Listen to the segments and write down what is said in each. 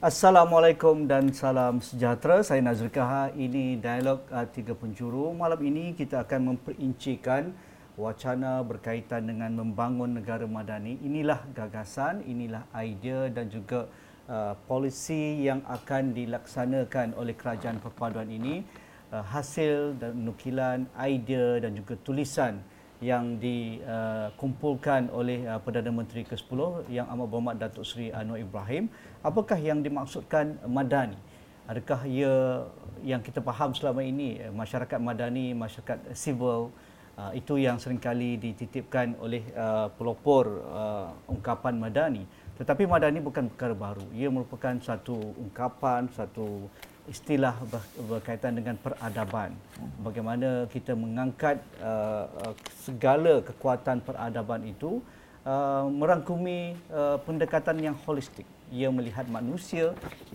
Assalamualaikum dan salam sejahtera. Saya Nazri Kaha. Ini Dialog Tiga Penjuru. Malam ini kita akan memperincikan wacana berkaitan dengan membangun negara madani. Inilah gagasan, inilah idea dan juga polisi yang akan dilaksanakan oleh kerajaan perpaduan ini. Hasil dan nukilan idea dan juga tulisan yang dikumpulkan oleh Perdana Menteri ke-10 Yang Amat Berhormat Datuk Seri Anwar Ibrahim. Apakah yang dimaksudkan madani? Adakah ia yang kita faham selama ini masyarakat madani, masyarakat sivil, itu yang seringkali dititipkan oleh pelopor ungkapan madani. Tetapi madani bukan perkara baru. Ia merupakan satu ungkapan, satu istilah berkaitan dengan peradaban. Bagaimana kita mengangkat segala kekuatan peradaban itu merangkumi pendekatan yang holistik. Ia melihat manusia,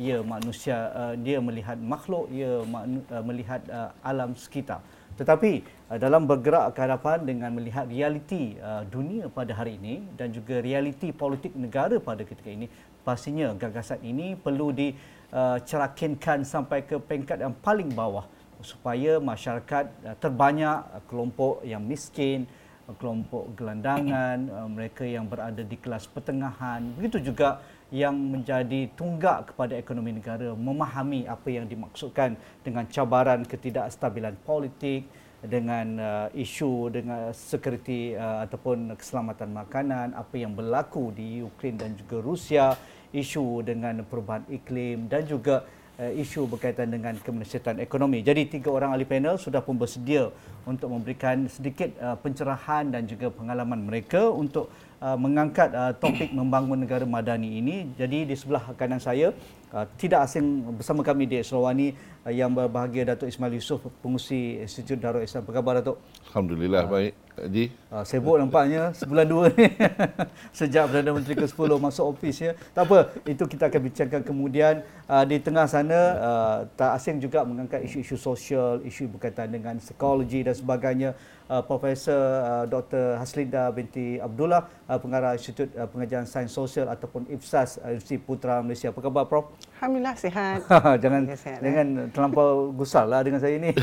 dia melihat makhluk, ia melihat alam sekitar. Tetapi dalam bergerak ke hadapan dengan melihat realiti dunia pada hari ini dan juga realiti politik negara pada ketika ini, pastinya gagasan ini perlu dicerakinkan sampai ke peringkat yang paling bawah supaya masyarakat terbanyak kelompok yang miskin, kelompok gelandangan, mereka yang berada di kelas pertengahan, begitu juga yang menjadi tunggak kepada ekonomi negara memahami apa yang dimaksudkan dengan cabaran ketidakstabilan politik, dengan isu dengan security ataupun keselamatan makanan, apa yang berlaku di Ukraine dan juga Rusia, isu dengan perubahan iklim dan juga isu berkaitan dengan kemensiasatan ekonomi. Jadi tiga orang ahli panel sudah pun bersedia untuk memberikan sedikit pencerahan dan juga pengalaman mereka untuk mengangkat topik membangun negara madani ini. Jadi di sebelah kanan saya tidak asing bersama kami di Serawani yang berbahagia Datuk Ismail Yusof, pengurusi Institut Darul Islam. Apa khabar Datuk? Alhamdulillah baik. Haji. Sibuk nampaknya sebulan dua ni sejak Perdana Menteri ke-10 masuk ofis ya. Tak apa, itu kita akan bincangkan kemudian. Di tengah sana tak asing juga mengangkat isu-isu sosial, isu berkaitan dengan psikologi dan sebagainya. Profesor Dr. Haslinda binti Abdullah, pengarah Institut Pengajian Sains Sosial ataupun IFSAS Universiti Putra Malaysia. Apa khabar Prof? Alhamdulillah sihat. Jangan terlampau gusarlah dengan saya ni.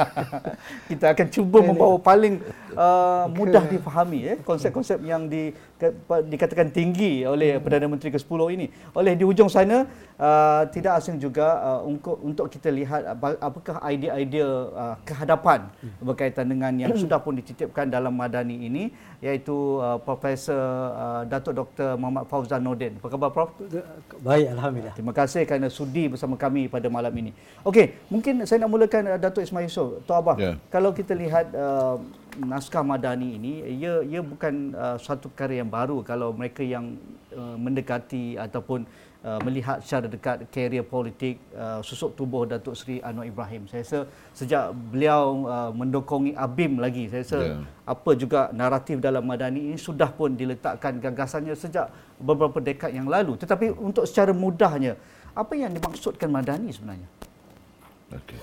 Kita akan cuba membawa paling mudah difahami konsep-konsep yang dikatakan tinggi oleh Perdana Menteri ke-10 ini. Oleh di hujung sana tidak asing juga untuk kita lihat apakah idea-idea kehadapan berkaitan dengan yang sudah pun dititipkan dalam madani ini, iaitu Profesor Datuk Dr. Muhammad Fauzan Nordin. Apa khabar Prof? Baik, alhamdulillah. Terima kasih kerana sudi bersama kami pada malam ini. Okey, mungkin saya nak mulakan Datuk Ismail Yusof. Tok Abah, kalau kita lihat naskah madani ini, ia bukan suatu perkara yang baru kalau mereka yang mendekati ataupun melihat secara dekat karier politik susuk tubuh Datuk Seri Anwar Ibrahim. Saya rasa sejak beliau mendokongi ABIM lagi, saya rasa apa juga naratif dalam madani ini sudah pun diletakkan gagasannya sejak beberapa dekad yang lalu. Tetapi untuk secara mudahnya, apa yang dimaksudkan madani sebenarnya? Okey.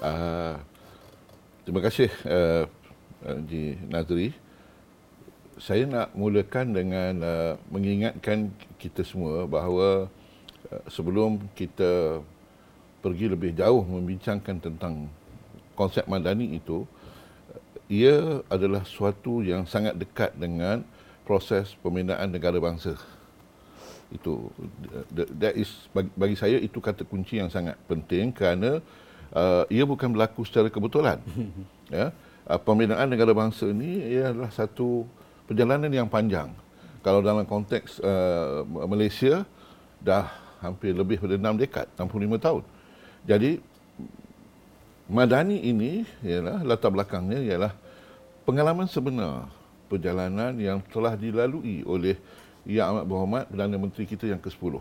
Terima kasih Haji Nazri. Saya nak mulakan dengan mengingatkan kita semua bahawa sebelum kita pergi lebih jauh membincangkan tentang konsep madani itu, ia adalah suatu yang sangat dekat dengan proses pembinaan negara bangsa. Itu bagi saya itu kata kunci yang sangat penting kerana ia bukan berlaku secara kebetulan. Ya, pembinaan negara bangsa ini ialah satu perjalanan yang panjang. Kalau dalam konteks Malaysia dah hampir lebih pada 6 dekad, 65 tahun. Jadi madani ini ialah latar belakangnya ialah pengalaman sebenar perjalanan yang telah dilalui oleh Yang Amat Berhormat Perdana Menteri kita yang ke-10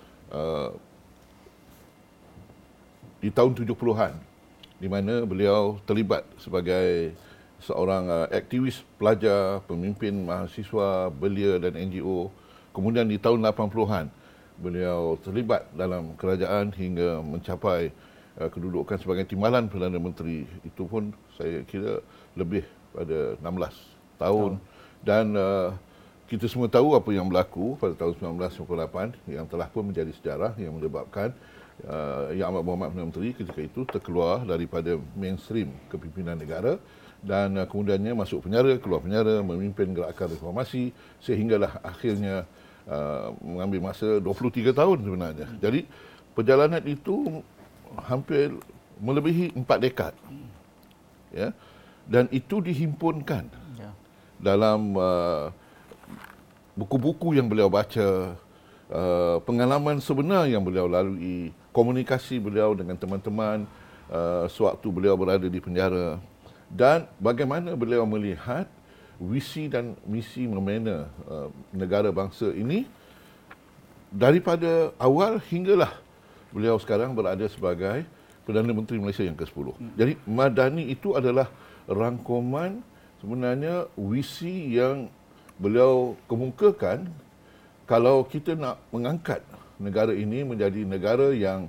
di tahun 70-an, di mana beliau terlibat sebagai seorang aktivis pelajar, pemimpin mahasiswa, belia dan NGO. Kemudian di tahun 80-an beliau terlibat dalam kerajaan hingga mencapai kedudukan sebagai timbalan Perdana Menteri. Itu pun saya kira lebih pada 16 tahun. Dan kita semua tahu apa yang berlaku pada tahun 1998 yang telah pun menjadi sejarah yang menyebabkan Yang Amat Berhormat Perdana Menteri ketika itu terkeluar daripada mainstream kepimpinan negara dan kemudiannya masuk penjara, keluar penjara, memimpin gerakan reformasi sehinggalah akhirnya mengambil masa 23 tahun sebenarnya. Jadi perjalanan itu hampir melebihi 4 dekad. Ya. Dan itu dihimpunkan dalam buku-buku yang beliau baca, pengalaman sebenar yang beliau lalui, komunikasi beliau dengan teman-teman sewaktu beliau berada di penjara dan bagaimana beliau melihat visi dan misi membina negara bangsa ini daripada awal hinggalah beliau sekarang berada sebagai Perdana Menteri Malaysia yang ke-10. Jadi Madani itu adalah rangkuman sebenarnya visi yang beliau kemukakan kalau kita nak mengangkat negara ini menjadi negara yang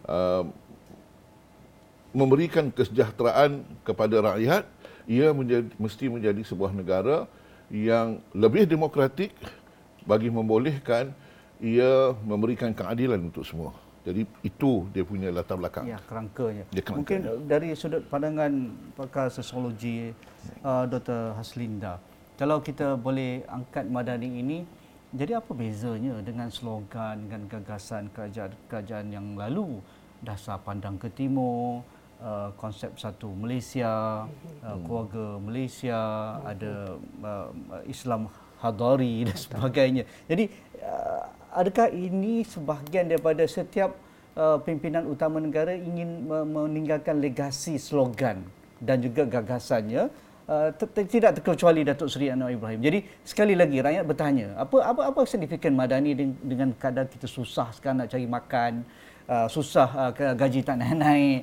memberikan kesejahteraan kepada rakyat, ia mesti menjadi sebuah negara yang lebih demokratik bagi membolehkan ia memberikan keadilan untuk semua. Jadi itu dia punya latar belakang. Ya, kerangkanya. Mungkin dari sudut pandangan pakar sosiologi Dr. Haslinda, kalau kita boleh angkat Madani ini, jadi apa bezanya dengan slogan, dengan gagasan kerajaan yang lalu? Dasar pandang ke timur, konsep satu Malaysia, keluarga Malaysia, ada Islam Hadari dan sebagainya. Jadi adakah ini sebahagian daripada setiap pimpinan utama negara ingin meninggalkan legasi slogan dan juga gagasannya, tidak terkecuali Datuk Seri Anwar Ibrahim. Jadi sekali lagi rakyat bertanya, apa signifikan Madani dengan kadar kita susah sekarang nak cari makan, susah gaji tak naik,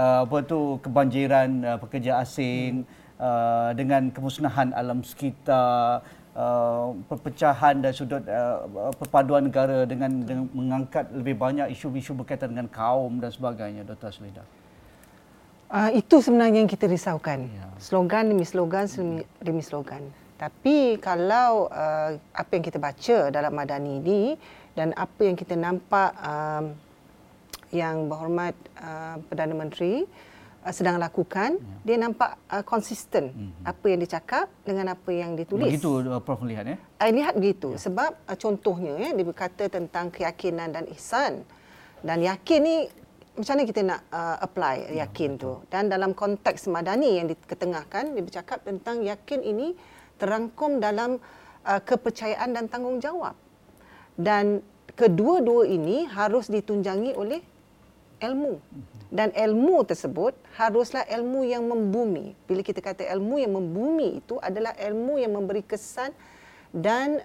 kebanjiran pekerja asing, dengan kemusnahan alam sekitar, perpecahan dan sudut perpaduan negara dengan mengangkat lebih banyak isu-isu berkaitan dengan kaum dan sebagainya, Dr. Haslinda. Itu sebenarnya yang kita risaukan. Slogan demi slogan demi slogan. Tapi kalau apa yang kita baca dalam Madani ini dan apa yang kita nampak Yang Berhormat Perdana Menteri sedang lakukan, dia nampak konsisten apa yang dicakap dengan apa yang ditulis. Begitu Prof melihat ya? Lihat begitu. Sebab contohnya dia berkata tentang keyakinan dan ihsan. Dan yakin ni macam mana kita nak apply yakin tu. Dan dalam konteks Madani yang diketengahkan, dia bercakap tentang yakin ini terangkum dalam kepercayaan dan tanggungjawab. Dan kedua-dua ini harus ditunjangi oleh ilmu. Dan ilmu tersebut haruslah ilmu yang membumi. Bila kita kata ilmu yang membumi itu adalah ilmu yang memberi kesan dan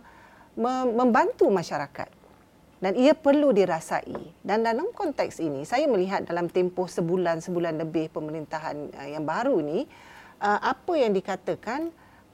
membantu masyarakat. Dan ia perlu dirasai. Dan dalam konteks ini, saya melihat dalam tempoh sebulan lebih pemerintahan yang baru ini, apa yang dikatakan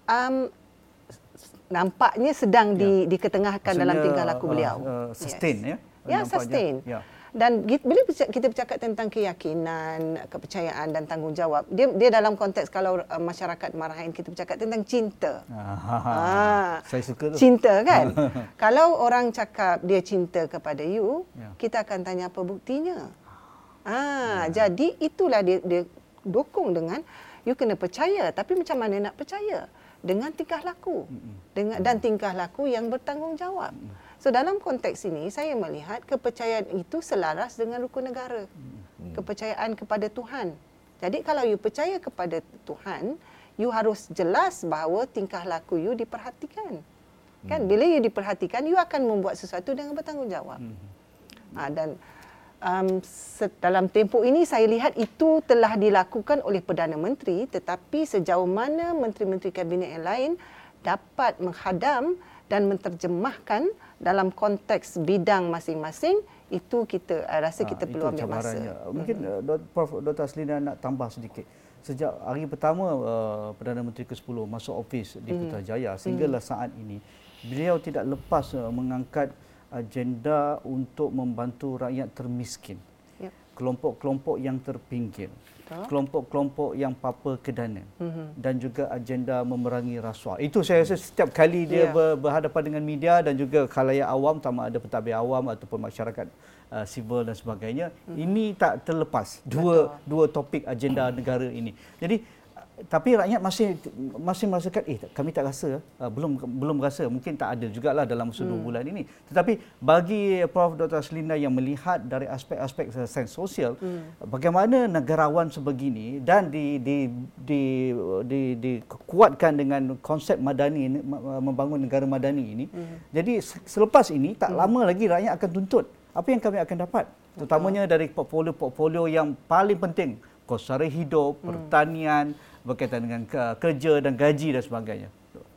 nampaknya sedang diketengahkan dalam tingkah laku beliau. Sustain ya? Ya, sustain. Ya. Dan bila kita bercakap tentang keyakinan, kepercayaan dan tanggungjawab, dia dalam konteks kalau masyarakat marahin, kita bercakap tentang cinta. Saya suka tu. Cinta kan? Kalau orang cakap dia cinta kepada you, kita akan tanya apa buktinya. Jadi itulah dia dukung dengan you kena percaya, tapi macam mana nak percaya? Dengan tingkah laku. Dan tingkah laku yang bertanggungjawab. So dalam konteks ini saya melihat kepercayaan itu selaras dengan rukun negara. Kepercayaan kepada Tuhan. Jadi kalau you percaya kepada Tuhan, you harus jelas bahawa tingkah laku you diperhatikan. Kan bila you diperhatikan, you akan membuat sesuatu dengan bertanggungjawab. Dan dalam tempoh ini saya lihat itu telah dilakukan oleh Perdana Menteri, tetapi sejauh mana menteri-menteri kabinet yang lain dapat menghadam dan menterjemahkan dalam konteks bidang masing-masing, itu kita rasa kita perlu ambil masa. Mungkin Prof. Dr. Haslinda nak tambah sedikit. Sejak hari pertama Perdana Menteri ke-10 masuk ofis di Putrajaya sehinggalah saat ini, beliau tidak lepas mengangkat agenda untuk membantu rakyat termiskin. kelompok-kelompok yang terpinggir, kelompok-kelompok yang papa kedana, dan juga agenda memerangi rasuah. Itu saya rasa setiap kali dia berhadapan dengan media dan juga khalayak awam, sama ada pentadbir awam ataupun masyarakat sivil dan sebagainya, ini tak terlepas dua topik agenda negara ini. Jadi tapi rakyat masih merasakan kami tak rasa, belum rasa, mungkin tak ada jugalah dalam masa 2 bulan ini. Tetapi bagi Prof Dr. Selina yang melihat dari aspek-aspek sains sosial, bagaimana negarawan sebegini dan dikuatkan dengan konsep madani, membangun negara madani ini. Jadi selepas ini tak lama lagi rakyat akan tuntut apa yang kami akan dapat, terutamanya dari portfolio yang paling penting, kos sara hidup, pertanian, berkaitan dengan kerja dan gaji dan sebagainya.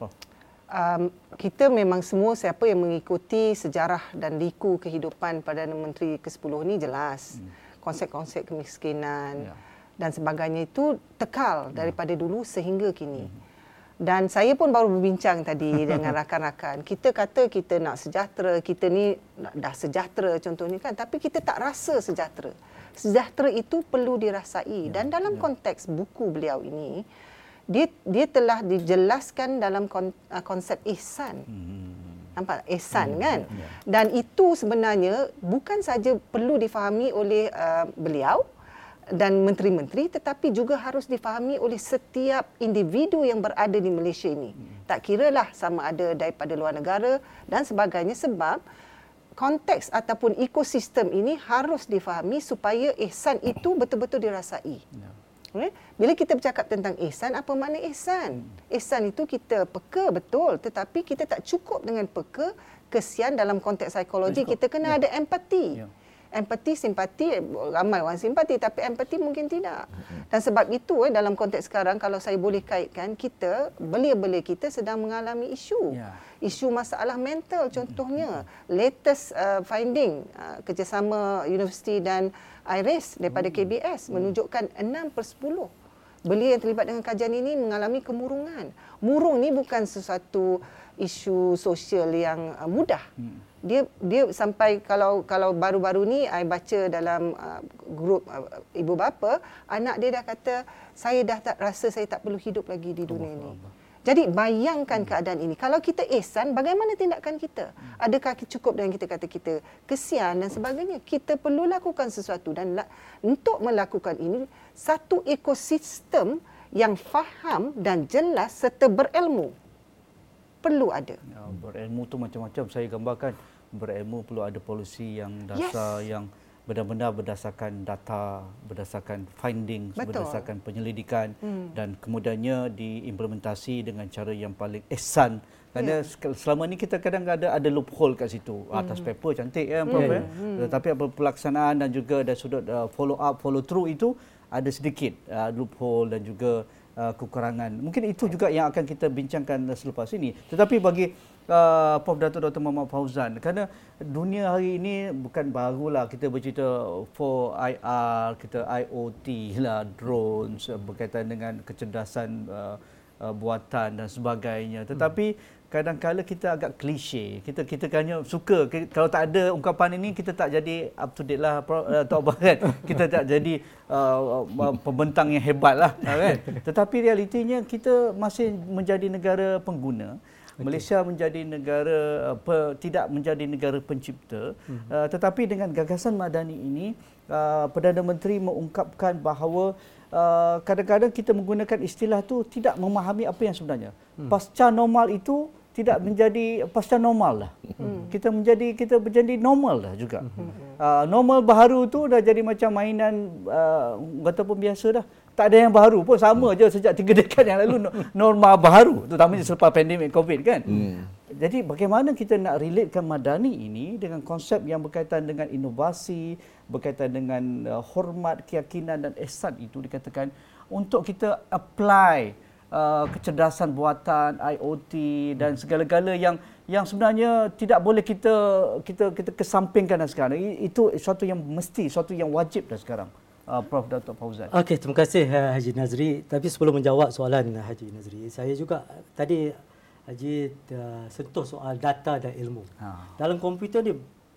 Kita memang semua siapa yang mengikuti sejarah dan liku kehidupan Perdana Menteri ke-10 ini jelas. Konsep-konsep kemiskinan dan sebagainya itu tekal daripada dulu sehingga kini. Dan saya pun baru berbincang tadi dengan rakan-rakan. Kita kata kita nak sejahtera, kita ni dah sejahtera contohnya kan, tapi kita tak rasa sejahtera. Sejahtera itu perlu dirasai, dan dalam konteks buku beliau ini dia telah dijelaskan dalam konsep ihsan. Nampak ihsan kan? Dan itu sebenarnya bukan saja perlu difahami oleh beliau dan menteri-menteri, tetapi juga harus difahami oleh setiap individu yang berada di Malaysia ini. Tak kiralah sama ada daripada luar negara dan sebagainya, sebab konteks ataupun ekosistem ini harus difahami supaya ihsan itu betul-betul dirasai. Bila kita bercakap tentang ihsan, apa makna ihsan? Ihsan itu kita peka betul, tetapi kita tak cukup dengan peka. Kesian dalam konteks psikologi, kita kena ada empati. Empati, simpati, ramai orang simpati, tapi empati mungkin tidak. Dan sebab itu dalam konteks sekarang, kalau saya boleh kaitkan, kita, belia-belia kita sedang mengalami isu. Isu masalah mental contohnya. Latest finding kerjasama universiti dan IRIS daripada KBS menunjukkan 6/10 belia yang terlibat dengan kajian ini mengalami kemurungan. Murung ni bukan sesuatu isu sosial yang mudah. Dia sampai kalau baru-baru ni I baca dalam grup ibu bapa, anak dia dah kata, saya dah tak rasa saya tak perlu hidup lagi di dunia ini. Jadi bayangkan keadaan ini. Kalau kita ihsan, bagaimana tindakan kita? Adakah cukup dengan kita kata kita kesian dan sebagainya? Kita perlu lakukan sesuatu, dan untuk melakukan ini, satu ekosistem yang faham dan jelas serta berilmu perlu ada. Berilmu tu macam-macam saya gambarkan. Berilmu perlu ada polisi yang dasar, yang benar-benar berdasarkan data, berdasarkan finding, berdasarkan penyelidikan, dan kemudiannya diimplementasi dengan cara yang paling ihsan. Kerana selama ni kita kadang ada loophole kat situ. Atas paper cantik Prof. Tetapi pelaksanaan dan juga dari sudut follow up, follow through itu ada sedikit loophole dan juga kekurangan. Mungkin itu juga yang akan kita bincangkan selepas ini. Tetapi bagi Prof. Dato' Dr. Muhammad Fauzan, kerana dunia hari ini bukan barulah kita bercerita 4IR, kita IoT lah, drones, berkaitan dengan kecerdasan buatan dan sebagainya. Tetapi kadang-kadang kita agak klise. Kita hanya suka, kalau tak ada ungkapan ini kita tak jadi up to date lah, Tok Abah kan. Kita tak jadi pembentang yang hebat lah kan. Tetapi realitinya kita masih menjadi negara pengguna. Malaysia menjadi negara tidak menjadi negara pencipta, tetapi dengan gagasan madani ini Perdana Menteri mengungkapkan bahawa kadang-kadang kita menggunakan istilah tu tidak memahami apa yang sebenarnya. Pasca normal itu tidak menjadi pasca normal lah. Kita menjadi normal lah juga. Normal baharu tu dah jadi macam mainan kata pun biasa dah. Tak ada yang baru pun, sama je sejak 3 dekad yang lalu norma baharu, terutamanya selepas pandemik COVID kan. Jadi bagaimana kita nak relatekan madani ini dengan konsep yang berkaitan dengan inovasi, berkaitan dengan hormat, keyakinan dan ihsan itu dikatakan untuk kita apply kecerdasan buatan, IoT dan segala-gala yang sebenarnya tidak boleh kita kesampingkan dah sekarang. Itu sesuatu yang mesti, sesuatu yang wajib dah sekarang. Prof. Dato' Fauzan. Okey, terima kasih Haji Nazri. Tapi sebelum menjawab soalan Haji Nazri, saya juga tadi Haji sentuh soal data dan ilmu. Dalam komputer ni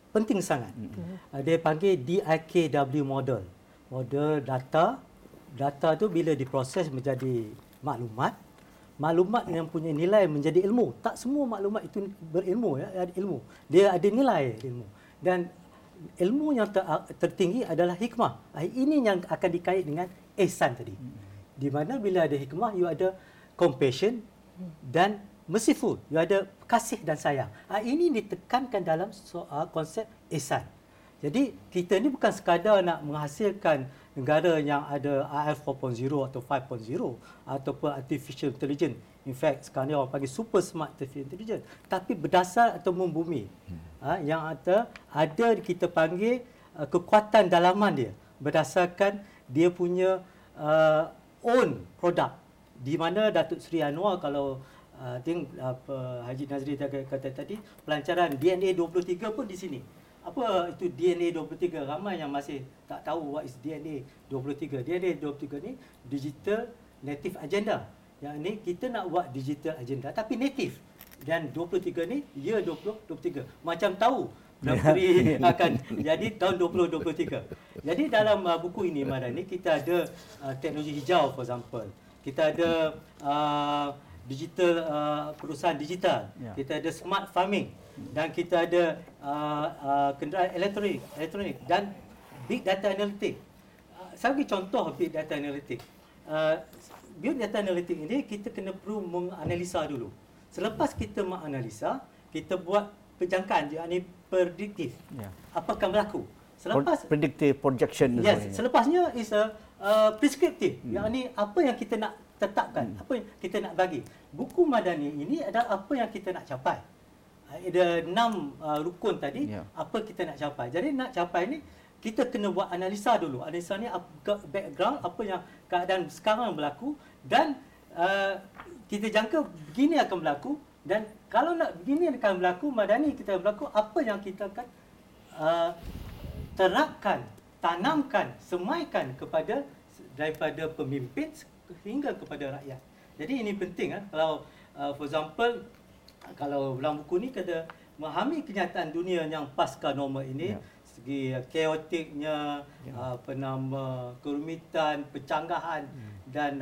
penting sangat. Dia panggil DIKW model. Model data. Data tu bila diproses menjadi maklumat, maklumat yang punya nilai menjadi ilmu. Tak semua maklumat itu berilmu, ya, ada ilmu. Dia ada nilai ilmu. Dan ilmu yang tertinggi adalah hikmah. Ini yang akan dikait dengan ihsan tadi. Di mana bila ada hikmah, you ada compassion dan merciful. You ada kasih dan sayang. Ini ditekankan dalam konsep ihsan. Jadi kita ni bukan sekadar nak menghasilkan negara yang ada AI 4.0 atau 5.0 ataupun artificial intelligence. In fact, sekarang ni orang panggil super smart artificial intelligence. Tapi berdasar atau membumi. Yang ada kita panggil kekuatan dalaman dia. Berdasarkan dia punya own product. Di mana Datuk Seri Anwar kalau Haji Nazri kata tadi, pelancaran DNA 23 pun di sini. Apa itu DNA 23? Ramai yang masih tak tahu what is DNA 23. DNA 23 ni Digital Native Agenda. Yang ni kita nak buat digital agenda tapi native. Dan 23 ni year 2023. Macam tahu Menteri akan jadi tahun 2023. Jadi dalam buku ini Madani kita ada teknologi hijau for example. Kita ada digital perusahaan digital. Kita ada smart farming dan kita ada kenderaan elektronik dan big data analytic. Saya bagi contoh big data analytic. Big data analytic ini kita kena perlu menganalisa dulu. Selepas kita menganalisa, kita buat penjangkaan, yakni prediktif. Apa akan berlaku? Selepas predictive projection. Yes, selepasnya is a prescriptive, yakni apa yang kita nak tetapkan, apa yang kita nak bagi. Buku Madani ini adalah apa yang kita nak capai. Ada 6 rukun tadi, apa kita nak capai. Jadi nak capai ni kita kena buat analisa dulu. Analisa ni background, apa yang keadaan sekarang berlaku dan kita jangka begini akan berlaku dan kalau nak begini akan berlaku, Madani kita berlaku, apa yang kita akan terapkan, tanamkan, semaikan kepada daripada pemimpin hingga kepada rakyat. Jadi ini penting kalau for example kalau dalam buku ni kata memahami kenyataan dunia yang pasca normal ini, segi chaoticnya, kerumitan, pecanggahan dan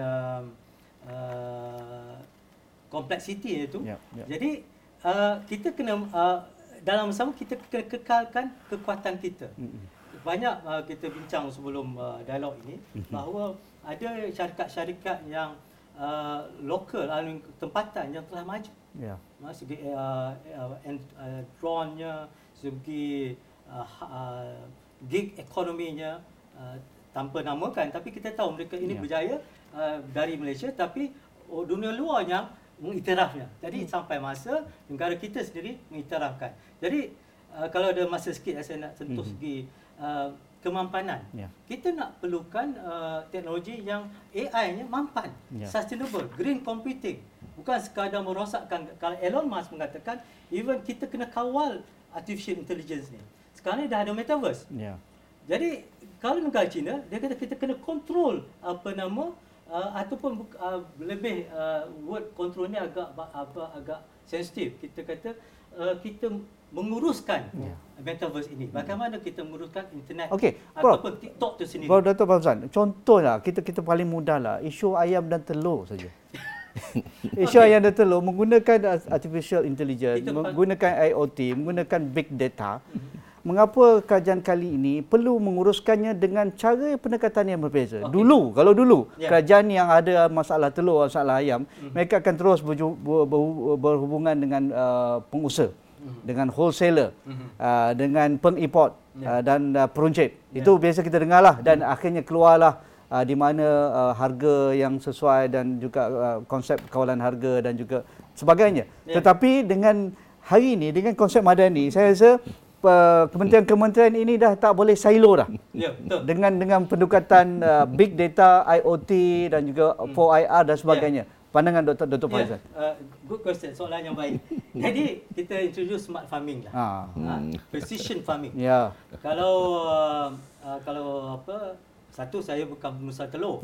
kompleksiti itu. Jadi kita kena dalam sama kita kena kekalkan kekuatan kita. Banyak kita bincang sebelum dialog ini bahawa ada syarikat-syarikat yang lokal, tempatan yang telah maju. Segi drone-nya, segi gig ekonominya, tanpa namakan, tapi kita tahu mereka ini berjaya dari Malaysia, tapi dunia luar yang mengiktirafnya. Jadi sampai masa negara kita sendiri mengiktirafkan. Jadi kalau ada masa sikit saya nak sentuh segi kemampanan. Kita nak perlukan teknologi yang AI-nya mampan, sustainable, green computing. Bukan sekadar merosakkan. Kalau Elon Musk mengatakan, even kita kena kawal artificial intelligence ni. Sekarang ni dah ada metaverse. Jadi kalau negara China, dia kata kita kena kontrol ataupun lebih word control ni agak sensitif. Kita kata kita menguruskan metaverse ini. Bagaimana kita menguruskan internet ataupun TikTok tu sendiri. Prof. Dato' Fawzan, contohlah kita paling mudahlah isu ayam dan telur saja. Isu ayam dan telur menggunakan artificial intelligence, menggunakan IoT, menggunakan big data. Mengapa kajian kali ini perlu menguruskannya dengan cara pendekatan yang berbeza? Kalau dulu kerajaan yang ada masalah telur, masalah ayam, mereka akan terus berhubungan dengan pengusaha, dengan wholesaler, dengan pengimport dan peruncit. Itu biasa kita dengarlah dan akhirnya keluarlah di mana harga yang sesuai dan juga konsep kawalan harga dan juga sebagainya. Tetapi dengan hari ini, dengan konsep Madani, saya rasa kementerian-kementerian ini dah tak boleh silo dah. Dengan pendekatan big data, IoT dan juga 4IR dan sebagainya. Pandangan Dr. Faizal. Good question, soalan yang baik. Jadi kita introduce smart farming lah. Precision farming. Kalau satu, saya bukan pengusaha telur.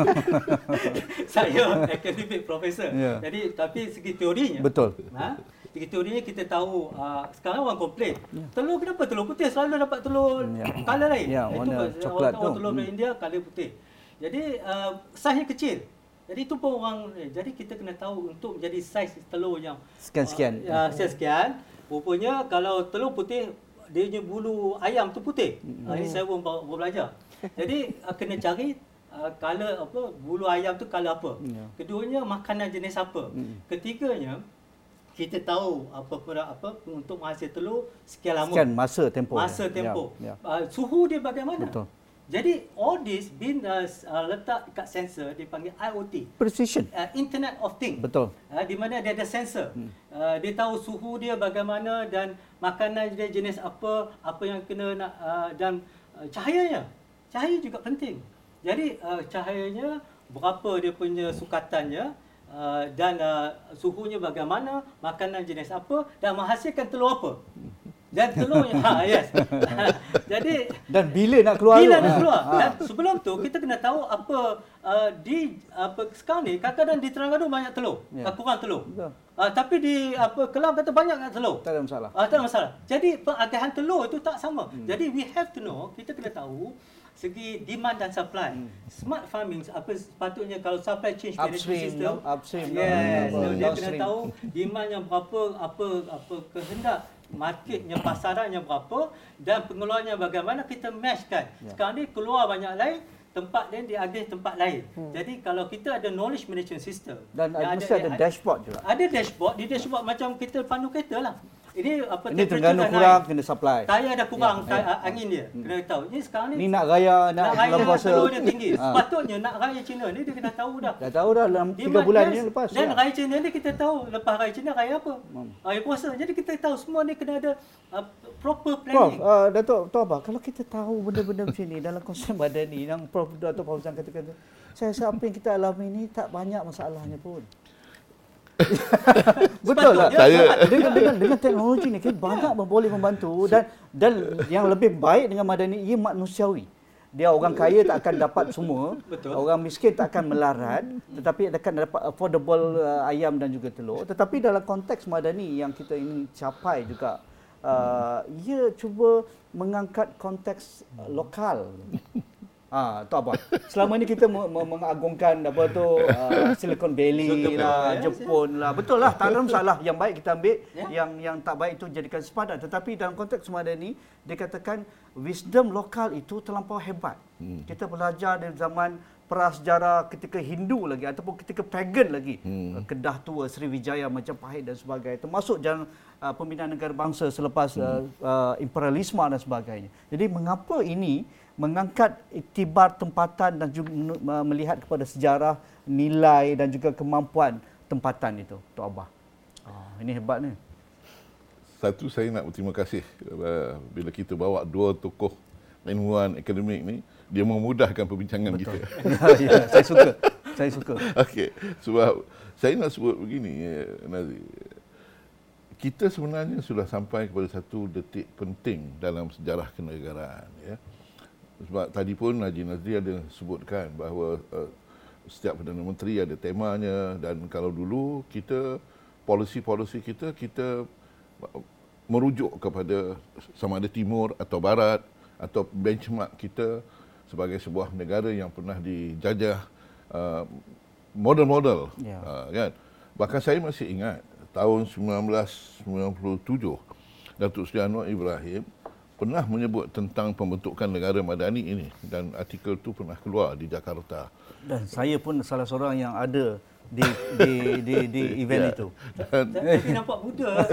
Saya academic professor. Jadi tapi segi teorinya. Betul. Teorinya kita tahu sekarang orang komplain. Telur kenapa telur putih selalu dapat telur color lain. Warna coklat tu. Orang telur dari India color putih. Jadi saiznya kecil. Jadi itu pun jadi kita kena tahu untuk menjadi saiz telur yang sekian-sekian. Sekian. Rupanya kalau telur putih dia punya bulu ayam tu putih. Ini saya pun baru belajar. Jadi kena cari color bulu ayam tu color apa. Keduanya makanan jenis apa. Ketiganya kita tahu apa untuk menghasil telur sekian lama. Sekian masa tempoh. Suhu dia bagaimana? Betul. Jadi all this been letak kat sensor dipanggil IoT. Precision. Internet of Things. Betul. Di mana dia ada sensor. Dia tahu suhu dia bagaimana dan makanan dia jenis apa yang kena nak dan cahayanya. Cahaya juga penting. Jadi cahayanya berapa dia punya sukatannya dan suhunya bagaimana, makanan jenis apa dan menghasilkan telur apa. Dan telurnya yes. Jadi dan bila nak keluar? Dan sebelum tu kita kena tahu sekarang ni kadang-kadang di Terengganu banyak telur, kurang telur. Tapi di Kelang kata banyak telur. Tak ada masalah. Tak ada masalah. Jadi pengagihan telur itu tak sama. Jadi we have to know, kita kena tahu segi demand dan supply. Smart farming sepatutnya kalau supply chain management system upstream. Dia kena tahu demand yang berapa, apa kehendak marketnya, pasarannya berapa dan pengeluarannya bagaimana, kita matchkan. Sekarang ni keluar banyak lain, tempat lain diagih tempat lain. Jadi kalau kita ada knowledge management system dan mesti ada dashboard juga. Ada dashboard, di dashboard macam kita pandu kereta lah. Ini Terengganu kurang kena supply. Tayar dah kurang angin dia. Kena tahu. Ini sekarang ni nak raya nak puasa telur dia tinggi. Sepatutnya nak raya Cina ni dia kena tahu dah. Dah tahu dah dalam 3 bulan ni lepas. Dan raya Cina ni kita tahu lepas raya Cina raya apa? Raya puasa. Jadi kita tahu semua ni kena ada proper planning. Prof, Datuk tahu apa? Kalau kita tahu benda-benda macam ni dalam konsep Madani yang Prof Datuk Fauzan kata-kata, saya rasa apa yang kita alami ni tak banyak masalahnya pun. Betul lah. Dengan teknologi ni kita banyak boleh membantu dan yang lebih baik dengan Madani, ia manusiawi. Dia orang kaya tak akan dapat semua, orang miskin tak akan melarat, tetapi akan dapat affordable ayam dan juga telur. Tetapi dalam konteks Madani yang kita ingin capai juga, ia cuba mengangkat konteks lokal. Tahu apa? Selama ni kita mengagungkan Silicon Valley lah, Jepun lah. Betul lah, tak ada masalah. Yang baik kita ambil, yang tak baik itu jadikan sepadan. Tetapi dalam konteks Madani, dia katakan wisdom lokal itu terlampau hebat. Kita belajar dari zaman prasejarah ketika Hindu lagi ataupun ketika pagan lagi. Kedah tua, Sriwijaya, Majapahit dan sebagainya. Termasuk jalan pembinaan negara bangsa selepas imperialisme dan sebagainya. Jadi mengapa ini mengangkat iktibar tempatan dan juga melihat kepada sejarah, nilai dan juga kemampuan tempatan itu, Tok Abah. Ini hebat ni. Satu, saya nak berterima kasih bila kita bawa dua tokoh ilmuwan akademik ni, dia memudahkan perbincangan kita. Ya, saya suka. Okey, sebab saya nak sebut begini, Nazri. Kita sebenarnya sudah sampai kepada satu detik penting dalam sejarah kenegaraan, ya. Sebab tadi pun Haji Nazri ada sebutkan bahawa setiap Perdana Menteri ada temanya, dan kalau dulu kita polisi-polisi kita merujuk kepada sama ada timur atau barat atau benchmark kita sebagai sebuah negara yang pernah dijajah model-model, kan. Bahkan saya masih ingat tahun 1997 Datuk Seri Anwar Ibrahim pernah menyebut tentang pembentukan negara Madani ini, dan artikel itu pernah keluar di Jakarta. Dan saya pun salah seorang yang ada di event itu. Tapi nampak muda.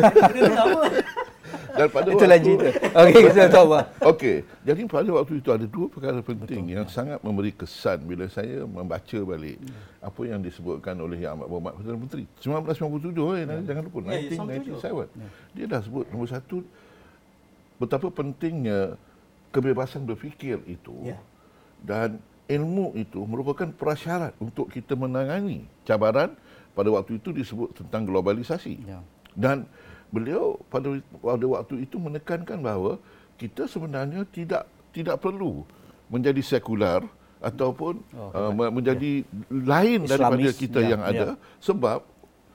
Dan pada itu lagi itu. Okey, saya tahu bah. Okey, jadi pada waktu itu ada dua perkara penting yang sangat memberi kesan bila saya membaca balik apa yang disebutkan oleh Yang Amat Berhormat Perdana Menteri 1997, jangan lupa 1997. Dia dah sebut nombor satu, betapa pentingnya kebebasan berfikir itu, dan ilmu itu merupakan prasyarat untuk kita menangani cabaran. Pada waktu itu disebut tentang globalisasi. Dan beliau pada waktu itu menekankan bahawa kita sebenarnya tidak perlu menjadi sekular ataupun menjadi lain daripada kita yang ada, sebab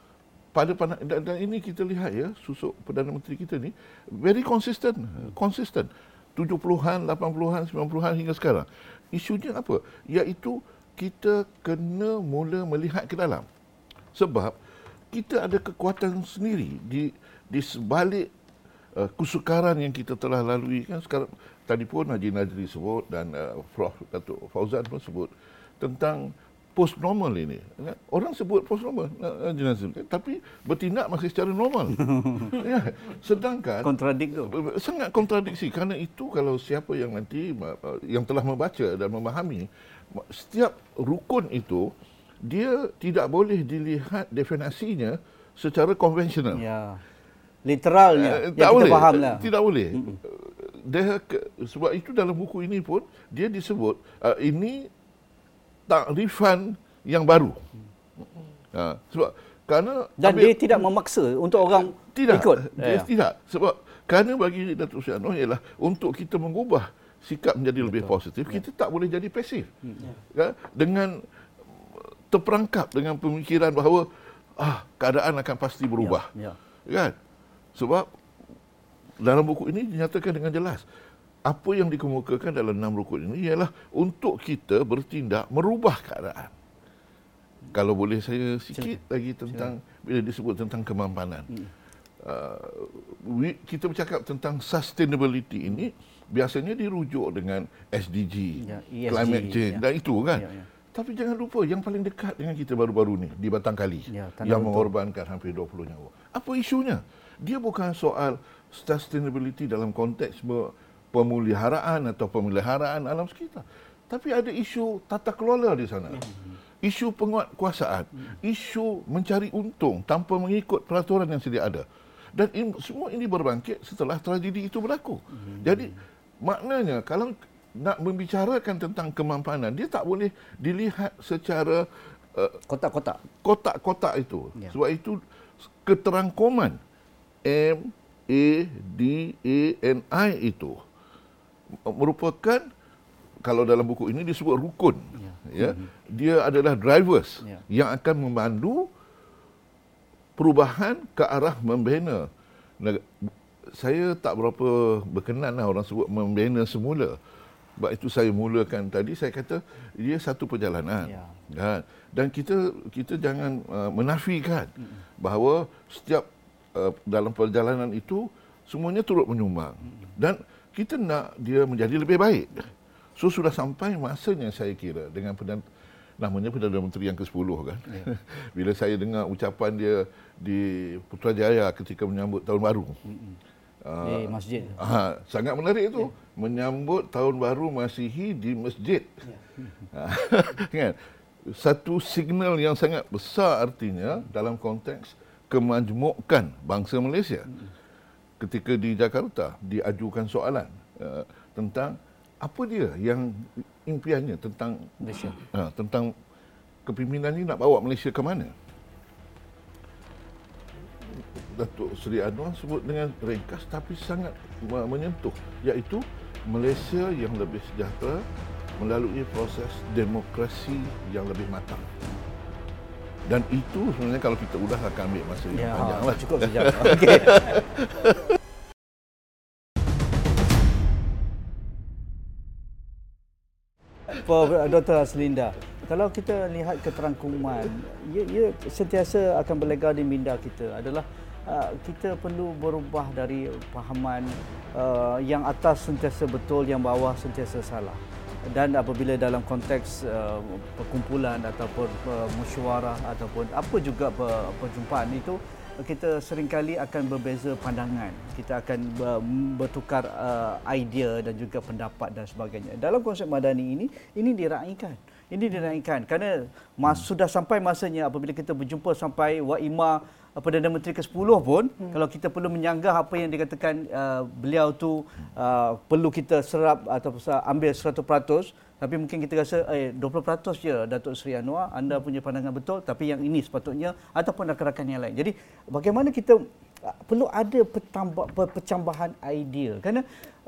dan ini kita lihat ya, susuk Perdana Menteri kita ni very consistent. 70-an, 80-an, 90-an hingga sekarang. Isunya apa? Iaitu kita kena mula melihat ke dalam. Sebab kita ada kekuatan sendiri di sebalik kesukaran yang kita telah lalui kan sekarang. Tadi pun Haji Nazri sebut dan Prof. Datuk Fauzan pun sebut tentang post normal ini. Orang sebut post normal, Haji Nazri, tapi bertindak masih secara normal. Ya, sedangkan sangat kontradiksi. Kerana itu kalau siapa yang nanti yang telah membaca dan memahami setiap rukun itu, dia tidak boleh dilihat definisinya secara konvensional. Ya. Literalnya yang kita fahamlah. Tidak boleh. Sebab itu dalam buku ini pun dia disebut ini takrifan yang baru. Sebab kerana dan dia tidak memaksa untuk orang ikut. Dia tidak. Sebab kerana bagi Datuk Seri Anwar ialah untuk kita mengubah sikap menjadi lebih positif, kita tak boleh jadi pasif. Dengan terperangkap dengan pemikiran bahawa keadaan akan pasti berubah. Kan? Sebab dalam buku ini dinyatakan dengan jelas apa yang dikemukakan dalam 6 rukun ini ialah untuk kita bertindak merubah keadaan. Kalau boleh saya sikit lagi tentang bila disebut tentang kemampanan. Kita bercakap tentang sustainability ini biasanya dirujuk dengan SDG, ESG, climate change dan itu kan. Tapi jangan lupa yang paling dekat dengan kita baru-baru ni di Batangkali yang mengorbankan hampir 20 nyawa. Apa isunya? Dia bukan soal sustainability dalam konteks pemeliharaan atau pemeliharaan alam sekitar. Tapi ada isu tata kelola di sana. Isu penguatkuasaan, isu mencari untung tanpa mengikut peraturan yang sedia ada. Dan semua ini berbangkit setelah tragedi itu berlaku. Jadi maknanya kalau nak membicarakan tentang kemampanan, dia tak boleh dilihat secara kotak-kotak itu. Sebab itu keterangkuman MADANI itu merupakan, kalau dalam buku ini disebut rukun. Dia adalah drivers yang akan memandu perubahan ke arah membina. Saya tak berapa berkenan orang sebut membina semula. Sebab itu saya mulakan tadi, saya kata dia satu perjalanan. Dan kita jangan menafikan bahawa setiap dalam perjalanan itu semuanya turut menyumbang. Dan kita nak dia menjadi lebih baik. So sudah sampai masanya saya kira dengan namanya Perdana Menteri yang ke-10 kan. Bila saya dengar ucapan dia di Putrajaya ketika menyambut Tahun Baru. Di masjid. Sangat menarik itu. Menyambut Tahun Baru Masihi di masjid. Kan? Satu signal yang sangat besar artinya dalam konteks kemajmukan bangsa Malaysia. Ketika di Jakarta diajukan soalan tentang apa dia yang impiannya tentang Malaysia, tentang kepimpinan ini nak bawa Malaysia ke mana. Datuk Seri Anwar sebut dengan ringkas tapi sangat menyentuh, iaitu Malaysia yang lebih sejahtera melalui proses demokrasi yang lebih matang. Dan itu sebenarnya kalau kita udah akan ambil masa yang panjang lah. Cukup sekejap. Okay. Dr. Haslinda, kalau kita lihat keterangkuman, ia sentiasa akan berlegar di minda kita adalah kita perlu berubah dari fahaman yang atas sentiasa betul, yang bawah sentiasa salah. Dan apabila dalam konteks perkumpulan ataupun mesyuarah ataupun apa juga perjumpaan itu, kita seringkali akan berbeza pandangan. Kita akan bertukar idea dan juga pendapat dan sebagainya. Dalam konsep madani ini diraikan. Ini diraikan kerana sudah sampai masanya apabila kita berjumpa sampai Waimah Perdana Menteri ke-10 pun, kalau kita perlu menyanggah apa yang dikatakan beliau tu perlu kita serap atau ambil 100%, tapi mungkin kita rasa 20% je Datuk Seri Anwar, anda punya pandangan betul, tapi yang ini sepatutnya, ataupun rakan-rakan yang lain. Jadi bagaimana kita perlu ada percambahan idea, kerana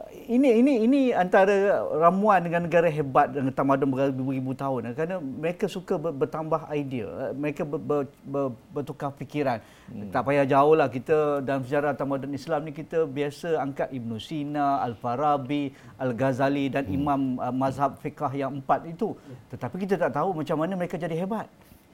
ini antara ramuan dengan negara hebat dengan tamadun beribu-ribu tahun, kerana mereka suka bertambah idea, mereka bertukar fikiran. Tak payah jauh lah, kita dalam sejarah tamadun Islam ni kita biasa angkat Ibn Sina, Al-Farabi, Al-Ghazali dan imam mazhab fiqh yang 4 itu. Tetapi kita tak tahu macam mana mereka jadi hebat.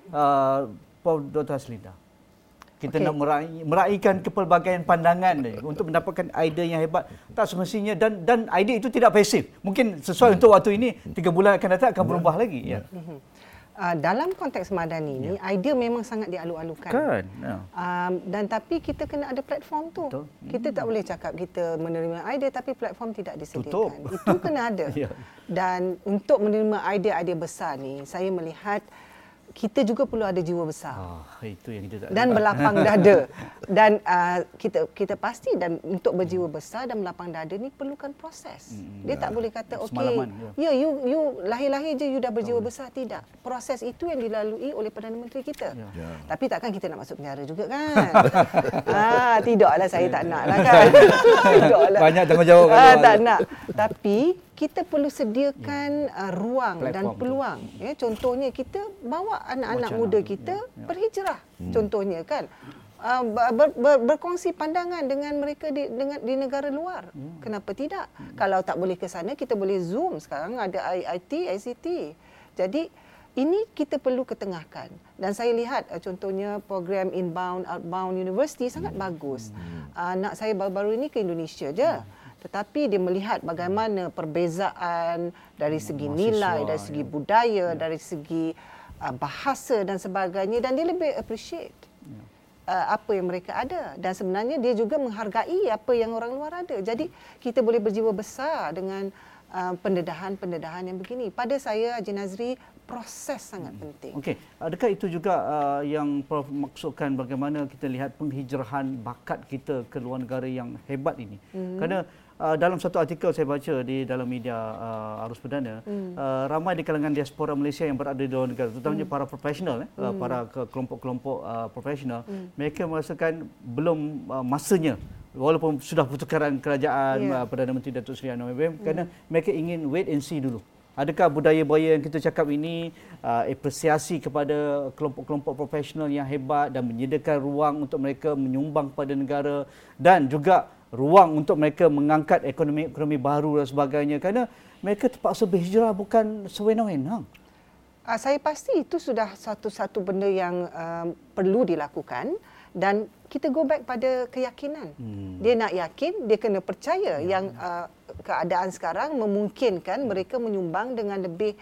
Prof. Dr. Haslinda, kita nak meraihkan kepelbagaian pandangan untuk mendapatkan idea yang hebat. Tak semestinya, dan idea itu tidak pasif. Mungkin sesuai untuk waktu ini, 3 bulan akan datang akan berubah lagi. Ya. Dalam konteks madani ni, idea memang sangat dialu-alukan. Kan. Dan tapi kita kena ada platform tu. Betul. Kita tak boleh cakap kita menerima idea tapi platform tidak disediakan. Itu kena ada. Dan untuk menerima idea-idea besar ni, saya melihat kita juga perlu ada jiwa besar. Itu yang kita tak ada. Dan berlapang dada. Dan kita pasti, dan untuk berjiwa besar dan berlapang dada ni perlukan proses. Dia tak boleh kata okey, you lahir-lahir je you dah berjiwa besar. Tidak. Proses itu yang dilalui oleh Perdana Menteri kita. Tapi takkan kita nak masuk penjara juga kan? Tidaklah, saya tak nak lah kan. Tidaklah. Banyak tanggungjawab. Tak nak. Tapi kita perlu sediakan ruang dan peluang. Contohnya kita bawa anak-anak muda kita berhijrah. Contohnya kan, berkongsi pandangan dengan mereka di negara luar. Kenapa tidak? Kalau tak boleh ke sana, kita boleh Zoom. Sekarang ada IIT, ICT. Jadi ini kita perlu ketengahkan. Dan saya lihat contohnya program Inbound, Outbound University sangat bagus. Anak saya baru-baru ini ke Indonesia je. Tetapi dia melihat bagaimana perbezaan dari segi nilai, dari segi budaya, dari segi bahasa dan sebagainya, dan dia lebih appreciate apa yang mereka ada, dan sebenarnya dia juga menghargai apa yang orang luar ada. Jadi kita boleh berjiwa besar dengan pendedahan-pendedahan yang begini. Pada saya, Haji Nazri, proses sangat penting. Okey, adakah itu juga yang Prof maksudkan, bagaimana kita lihat penghijrahan bakat kita ke luar negara yang hebat ini? Kerana dalam satu artikel saya baca di dalam media Arus Perdana, ramai di kalangan diaspora Malaysia yang berada di luar negara, terutamanya para profesional, para kelompok-kelompok profesional, mereka merasakan belum masanya, walaupun sudah pertukaran kerajaan Perdana Menteri Datuk Seri Anwar Ibrahim, kerana mereka ingin wait and see dulu. Adakah budaya-budaya yang kita cakap ini apresiasi kepada kelompok-kelompok profesional yang hebat dan menyediakan ruang untuk mereka menyumbang pada negara, dan juga ruang untuk mereka mengangkat ekonomi baru dan sebagainya, kerana mereka terpaksa berhijrah bukan sewenang-wenang. Saya pasti itu sudah satu benda yang perlu dilakukan, dan kita go back pada keyakinan. Dia nak yakin, dia kena percaya yang keadaan sekarang memungkinkan mereka menyumbang dengan lebih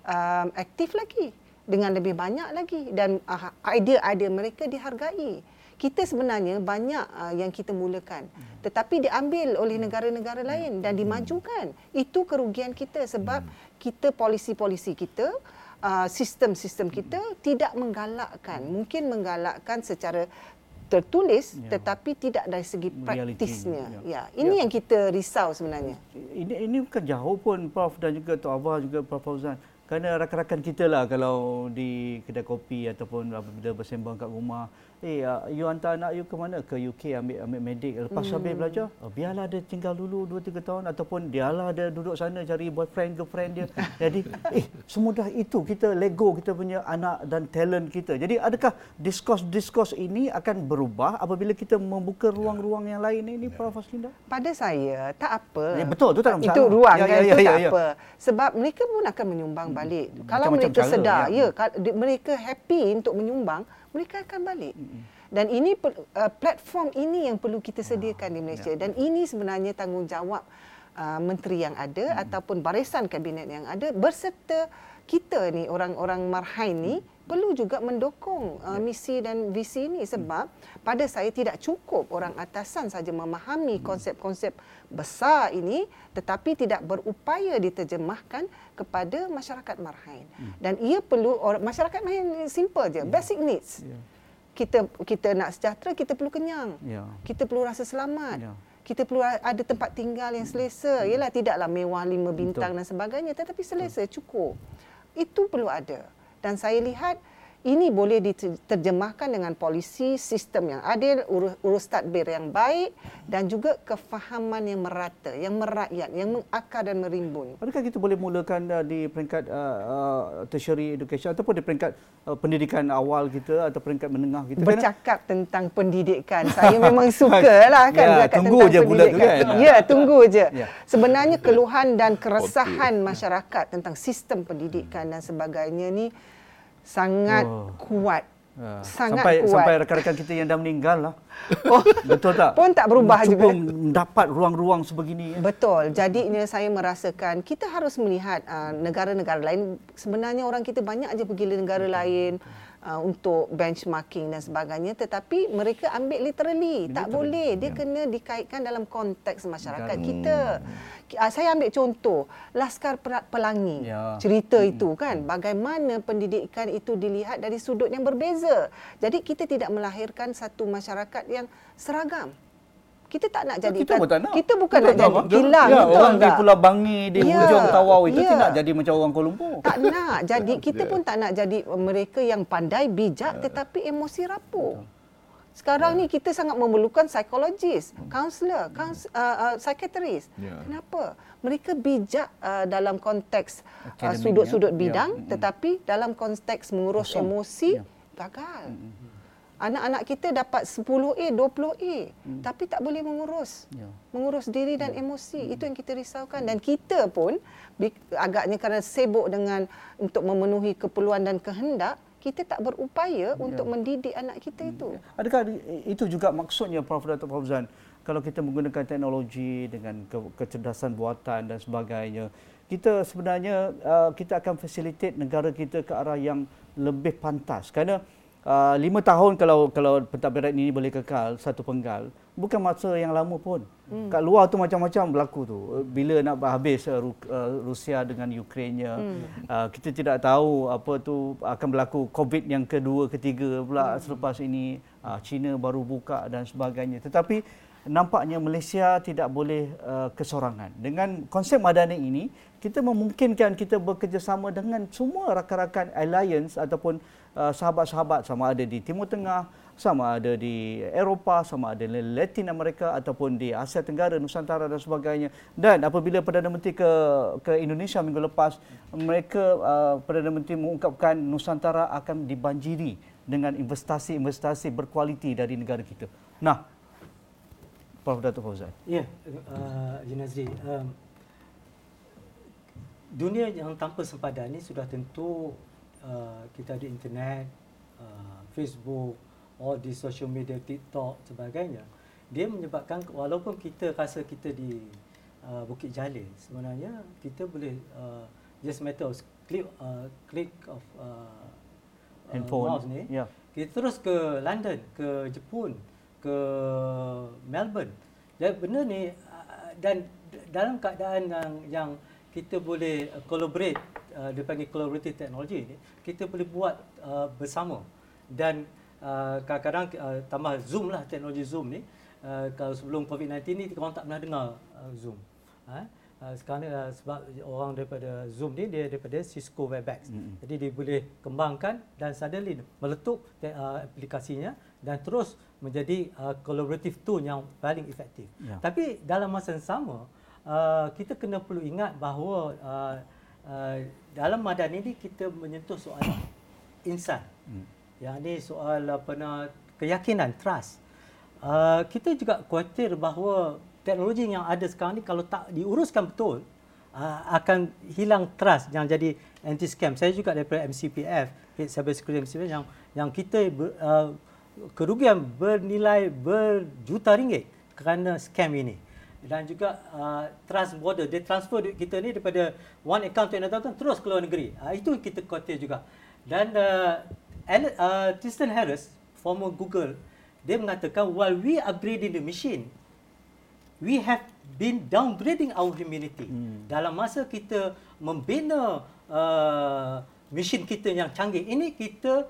aktif lagi, dengan lebih banyak lagi, dan idea-idea mereka dihargai. Kita sebenarnya banyak yang kita mulakan, tetapi diambil oleh negara-negara lain dan dimajukan. Itu kerugian kita, sebab kita polisi-polisi kita, sistem-sistem kita tidak menggalakkan, mungkin menggalakkan secara tertulis, tetapi tidak dari segi praktisnya. Ini yang kita risau sebenarnya. Ini bukan jauh pun, Prof, dan juga Tok Abah, juga Prof Fauzan. Kerana rakan-rakan kita lah, kalau di kedai kopi ataupun apabila bersembang kat rumah, you hantar anak you ke mana? Ke UK ambil medik. Lepas habis belajar, biarlah dia tinggal dulu 2-3 tahun, ataupun dialah dia duduk sana cari boyfriend, girlfriend dia. Jadi, semudah itu kita lego kita punya anak dan talent kita. Jadi, adakah diskurs ini akan berubah apabila kita membuka ruang-ruang yang lain ini, Prof Haslinda? Pada saya, tak apa. Betul, itu tak ada masalah. Itu ruang itu tak apa. Sebab mereka pun akan menyumbang balik. Kalau mereka sedar, mereka happy untuk menyumbang, mereka akan balik. Dan ini platform ini yang perlu kita sediakan di Malaysia. Dan ini sebenarnya tanggungjawab menteri yang ada ataupun barisan kabinet yang ada, berserta kita ni, orang-orang marhain ni, perlu juga mendukung misi dan visi ini. Sebab pada saya tidak cukup orang atasan saja memahami konsep-konsep besar ini, tetapi tidak berupaya diterjemahkan kepada masyarakat marhain. Dan ia perlu, masyarakat marhain simple je, basic needs. Kita nak sejahtera, kita perlu kenyang. Kita perlu rasa selamat. Kita perlu ada tempat tinggal yang selesa. Yalah, tidaklah mewah 5 bintang dan sebagainya, tetapi selesa, cukup. Itu perlu ada. Dan saya lihat ini boleh diterjemahkan dengan polisi sistem yang adil, urus tadbir yang baik dan juga kefahaman yang merata, yang merakyat, yang mengakar dan merimbun. Adakah kita boleh mulakan di peringkat tertiary education ataupun di peringkat pendidikan awal kita atau peringkat menengah kita? Bercakap tentang pendidikan, saya memang sukalah kan bercakap tunggu tentang je bulat tu pendidikan. kan? Ya, tunggu je. Ya. Sebenarnya keluhan dan keresahan masyarakat tentang sistem pendidikan dan sebagainya ni sangat kuat. Sangat kuat. Sampai rakan-rakan kita yang dah meninggal lah. Oh, betul tak? Pun tak berubah cuba juga. Mendapat ruang-ruang sebegini. Betul. Jadinya saya merasakan kita harus melihat negara-negara lain. Sebenarnya orang kita banyak aja pergi negara lain untuk benchmarking dan sebagainya, tetapi mereka ambil literally. Tak boleh. Dia kena dikaitkan dalam konteks masyarakat kita. Saya ambil contoh Laskar Pelangi. Cerita itu kan, bagaimana pendidikan itu dilihat dari sudut yang berbeza. Jadi kita tidak melahirkan satu masyarakat yang seragam. Kita tak nak jadikan, kita bukan nak jadi kilang, betul orang tak? di Pulau Bangi, di hujung Tawau itu tidak jadi macam orang Kuala Lumpur. Tak nak jadi, kita pun tak nak jadi mereka yang pandai, bijak tetapi emosi rapuh. Sekarang ni kita sangat memerlukan psikologis, kaunselor, psikiatris. Kenapa? Mereka bijak dalam konteks sudut-sudut bidang, tetapi dalam konteks mengurus emosi, gagal. Anak-anak kita dapat 10A, 20A, tapi tak boleh mengurus diri dan emosi. Itu yang kita risaukan. Dan kita pun agaknya kerana sibuk dengan untuk memenuhi keperluan dan kehendak, kita tak berupaya untuk mendidik anak kita itu. Adakah itu juga maksudnya Prof. Dato' Fauzan, kalau kita menggunakan teknologi dengan kecerdasan buatan dan sebagainya, kita sebenarnya kita akan facilitate negara kita ke arah yang lebih pantas. Kerana 5 tahun kalau pentadbiran ini boleh kekal satu penggal, bukan masa yang lama pun. Kat luar tu macam-macam berlaku tu. Bila nak habis Rusia dengan Ukraine, kita tidak tahu apa tu akan berlaku COVID yang kedua, ketiga pula selepas ini. China baru buka dan sebagainya. Tetapi nampaknya Malaysia tidak boleh kesorangan. Dengan konsep Madani ini, kita memungkinkan kita bekerjasama dengan semua rakan-rakan alliance ataupun sahabat-sahabat, sama ada di Timur Tengah, sama ada di Eropah, sama ada di Latin Amerika ataupun di Asia Tenggara, Nusantara dan sebagainya. Dan apabila Perdana Menteri ke Indonesia minggu lepas, Perdana Menteri mengungkapkan Nusantara akan dibanjiri dengan investasi-investasi berkualiti dari negara kita. Nah, Prof. Dato' Fauzan. Ya, Nazri. Dunia yang tanpa sempadan ini sudah tentu kita ada internet, Facebook, all di social media, TikTok sebagainya. Dia menyebabkan walaupun kita rasa kita di Bukit Jalil, sebenarnya kita boleh just matter of click of handphone mouse ni. Kita terus ke London, ke Jepun, ke Melbourne. Dan benda ni dan dalam keadaan yang kita boleh collaborate, dia panggil collaborative technology ni, kita boleh buat bersama. Dan kadang-kadang tambah Zoom lah, teknologi Zoom ni. Kalau sebelum COVID-19 ni orang tak pernah dengar Zoom. Sekarang sebab orang daripada Zoom ni dia daripada Cisco Webex. Jadi dia boleh kembangkan dan suddenly meletup aplikasinya dan terus menjadi collaborative tool yang paling efektif. Tapi dalam masa yang sama, kita kena perlu ingat bahawa dalam Madani ini kita menyentuh soal insan. Yang ini soal keyakinan, trust. Kita juga khawatir bahawa teknologi yang ada sekarang ni kalau tak diuruskan betul, akan hilang trust yang jadi anti-scam. Saya juga daripada MCPF, Cyber Security MCPF, yang kita kerugian bernilai berjuta ringgit kerana scam ini. Dan juga trust border, dia transfer duit kita ni daripada one account to another account terus ke luar negeri. Itu kita khawatir juga. Dan Tristan Harris, former Google, dia mengatakan while we upgrading the machine, we have been downgrading our humanity. Dalam masa kita membina mesin kita yang canggih ini, kita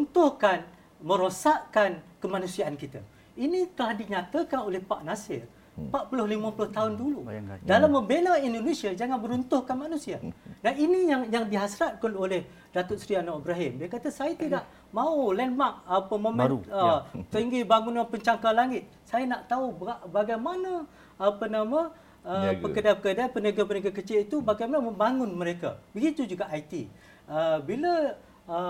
meruntuhkan, merosakkan kemanusiaan kita. Ini telah dinyatakan oleh Pak Nasir 40-50 tahun dulu. Bayangkan. Dalam membela Indonesia, jangan beruntuhkan manusia. Dan ini yang dihasratkan oleh Datuk Seri Anwar Ibrahim. Dia kata, saya tidak mahu landmark momen Baru, tinggi bangunan pencangkal langit. Saya nak tahu bagaimana pekedai-pekedai, peniaga-peniaga kecil itu bagaimana membangun mereka. Begitu juga IT. Bila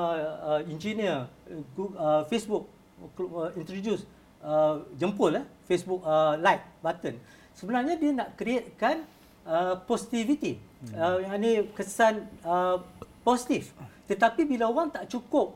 engineer Facebook introduce jempol Facebook like button, sebenarnya dia nak createkan positivity, yang ini kesan positif. Tetapi bila orang tak cukup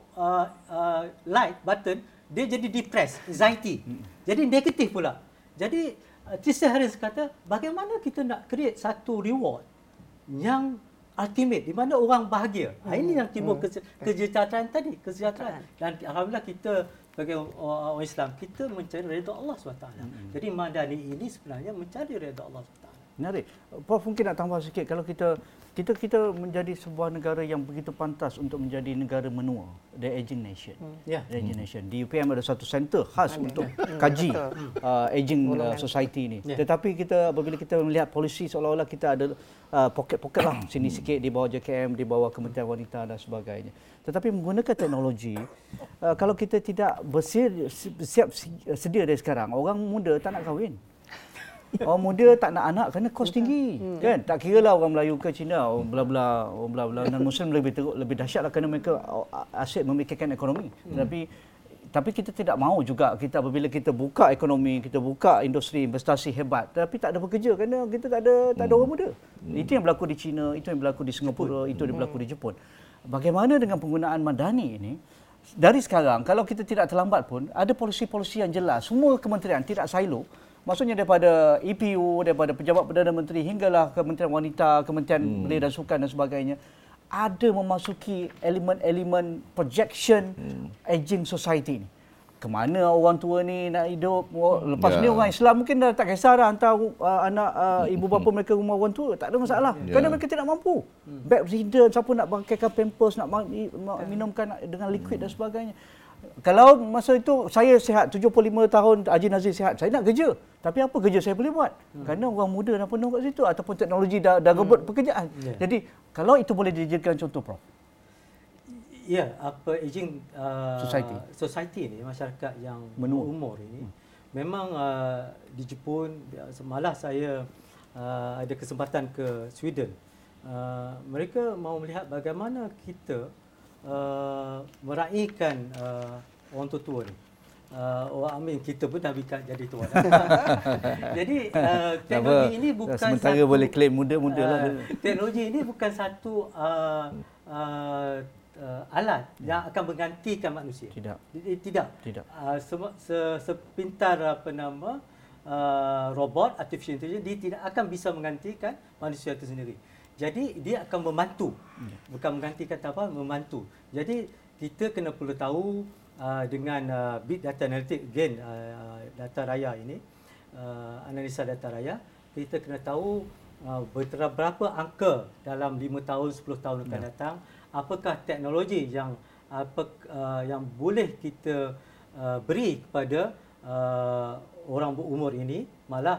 like button, dia jadi depressed, anxiety, jadi negatif pula. Jadi Tristan Harris kata, bagaimana kita nak create satu reward yang ultimate, di mana orang bahagia. Ini yang timbul kesejahteraan tadi, kesejahteraan. Dan alhamdulillah kita sebagai orang Islam, kita mencari redha Allah SWT. Jadi Madani ini sebenarnya mencari redha Allah SWT. Menarik. Prof mungkin nak tambah sikit, kalau kita menjadi sebuah negara yang begitu pantas untuk menjadi negara menua, the aging nation. The aging nation. Di UPM ada satu center khas untuk kaji aging society ini. Tetapi apabila kita melihat polisi, seolah-olah kita ada poket-poket lah sini sikit di bawah JKM, di bawah Kementerian Wanita dan sebagainya. Tetapi menggunakan teknologi, kalau kita tidak bersiap sedia dari sekarang, orang muda tak nak kahwin. Orang muda tak nak anak kerana kos tinggi, kan? Tak kira lah orang Melayu ke Cina, orang bla-bla, non-Muslim lebih dahsyat lah kerana mereka asyik memikirkan ekonomi. Tapi kita tidak mahu juga apabila kita buka ekonomi, kita buka industri investasi hebat, tapi tak ada pekerja kerana kita tak ada orang muda. Itu yang berlaku di China, itu yang berlaku di Singapura, itu yang berlaku di Jepun. Bagaimana dengan penggunaan Madani ini? Dari sekarang, kalau kita tidak terlambat pun, ada polisi-polisi yang jelas. Semua kementerian tidak silo. Maksudnya daripada EPU, daripada pejabat Perdana Menteri hinggalah Kementerian Wanita, Kementerian Belia dan Sukan dan sebagainya, ada memasuki elemen-elemen projection aging society ni. Kemana orang tua ni nak hidup? Lepas ni orang Islam mungkin dah tak kisah dah hantar anak ibu bapa mereka rumah orang tua, tak ada masalah. Kerana mereka tidak mampu. Bedridden, siapa nak pakaikan pampers, nak minumkan dengan liquid dan sebagainya. Kalau masa itu saya sihat, 75 tahun Haji Nazir sihat, saya nak kerja. Tapi apa kerja saya boleh buat? Kerana orang muda dah penuh kat situ ataupun teknologi dah rebut pekerjaan. Jadi kalau itu boleh dijadikan contoh, Prof. Ya, aging society ni, masyarakat yang berumur ini, memang di Jepun, semalah saya ada kesempatan ke Sweden. Mereka mahu melihat bagaimana kita meraihkan orang tua ni. Orang amin, kita pun dah jadi tua. Jadi teknologi ini bukan sementara satu, boleh claim muda-muda lah. Teknologi ini bukan satu alat yang akan menggantikan manusia. Tidak. Sepintar robot, artificial intelligence, dia tidak akan bisa menggantikan manusia itu sendiri. Jadi dia akan membantu, bukan menggantikan apa, membantu. Jadi kita kena perlu tahu dengan big data analytics, again data raya ini, analisa data raya, kita kena tahu berapa angka dalam 5 tahun, 10 tahun akan datang, apakah teknologi yang boleh kita beri kepada orang berumur ini, malah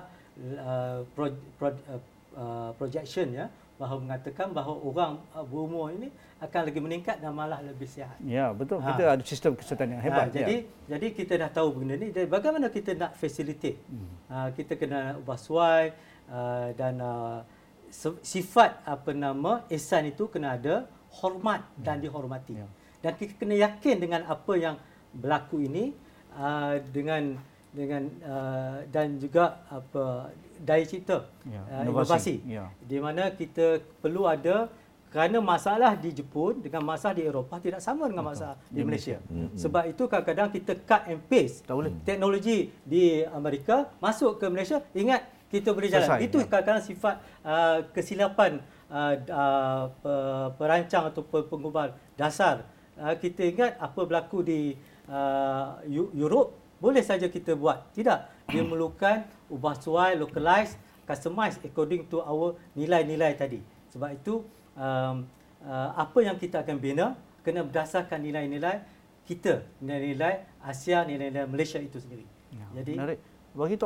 projection ya, bahawa mengatakan bahawa orang berumur ini akan lagi meningkat dan malah lebih sihat. Ya, betul. Kita ada sistem kesihatan yang hebat. Jadi kita dah tahu benda ni. Jadi bagaimana kita nak facilitate? Kita kena ubah suai dan sifat ihsan itu kena ada hormat dan dihormati. Dan kita kena yakin dengan apa yang berlaku ini dengan dan juga daya cipta, inovasi, di mana kita perlu ada, kerana masalah di Jepun dengan masalah di Eropah tidak sama dengan masalah di Malaysia. Sebab itu kadang-kadang kita cut and paste teknologi di Amerika masuk ke Malaysia, ingat kita boleh jalan. Itu kadang-kadang sifat kesilapan perancang atau pengubah dasar. Kita ingat apa berlaku di Europe, boleh saja kita buat. Tidak, dia memerlukan ubah suai, localize, customize according to our nilai-nilai tadi. Sebab itu apa yang kita akan bina kena berdasarkan nilai-nilai kita, nilai-nilai Asia, nilai-nilai Malaysia itu sendiri. Jadi menarik. Bagi Tok Abah,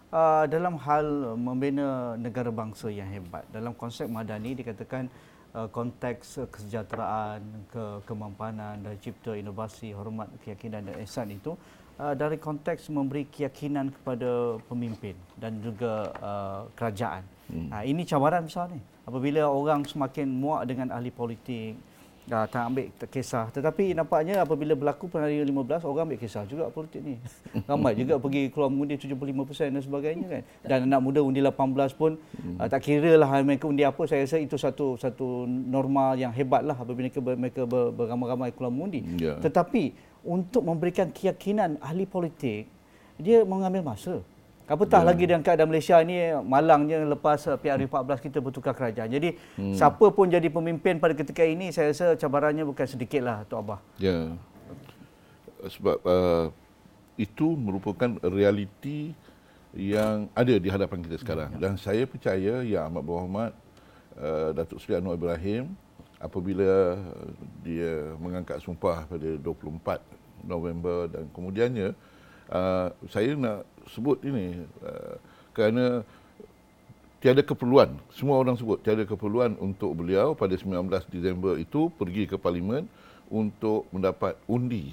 dalam hal membina negara bangsa yang hebat. Dalam konsep Madani dikatakan konteks kesejahteraan, kemampanan dan cipta inovasi, hormat, keyakinan dan ihsan itu dari konteks memberi keyakinan kepada pemimpin dan juga kerajaan. Ini cabaran besar ni. Apabila orang semakin muak dengan ahli politik, tak ambil kisah. Tetapi nampaknya apabila berlaku penaria 15, orang ambil kisah juga politik ni. Ramai juga pergi keluar mengundi 75% dan sebagainya kan. Dan anak muda undi 18 pun tak kira lah mereka undi apa. Saya rasa itu satu norma yang hebat lah apabila mereka beramai-ramai keluar mengundi. Yeah. Tetapi untuk memberikan keyakinan ahli politik, dia mengambil masa. Apatah lagi dalam keadaan Malaysia ni, malangnya lepas PRU14 kita bertukar kerajaan. Jadi siapa pun jadi pemimpin pada ketika ini, saya rasa cabarannya bukan sedikit lah, Tok Abah. Ya, sebab itu merupakan realiti yang ada di hadapan kita sekarang. Dan saya percaya Yang Amat Berhormat Datuk Seri Anwar Ibrahim apabila dia mengangkat sumpah pada 24 November dan kemudiannya, saya nak sebut ini kerana tiada keperluan, semua orang sebut tiada keperluan untuk beliau pada 19 Disember itu pergi ke Parlimen untuk mendapat undi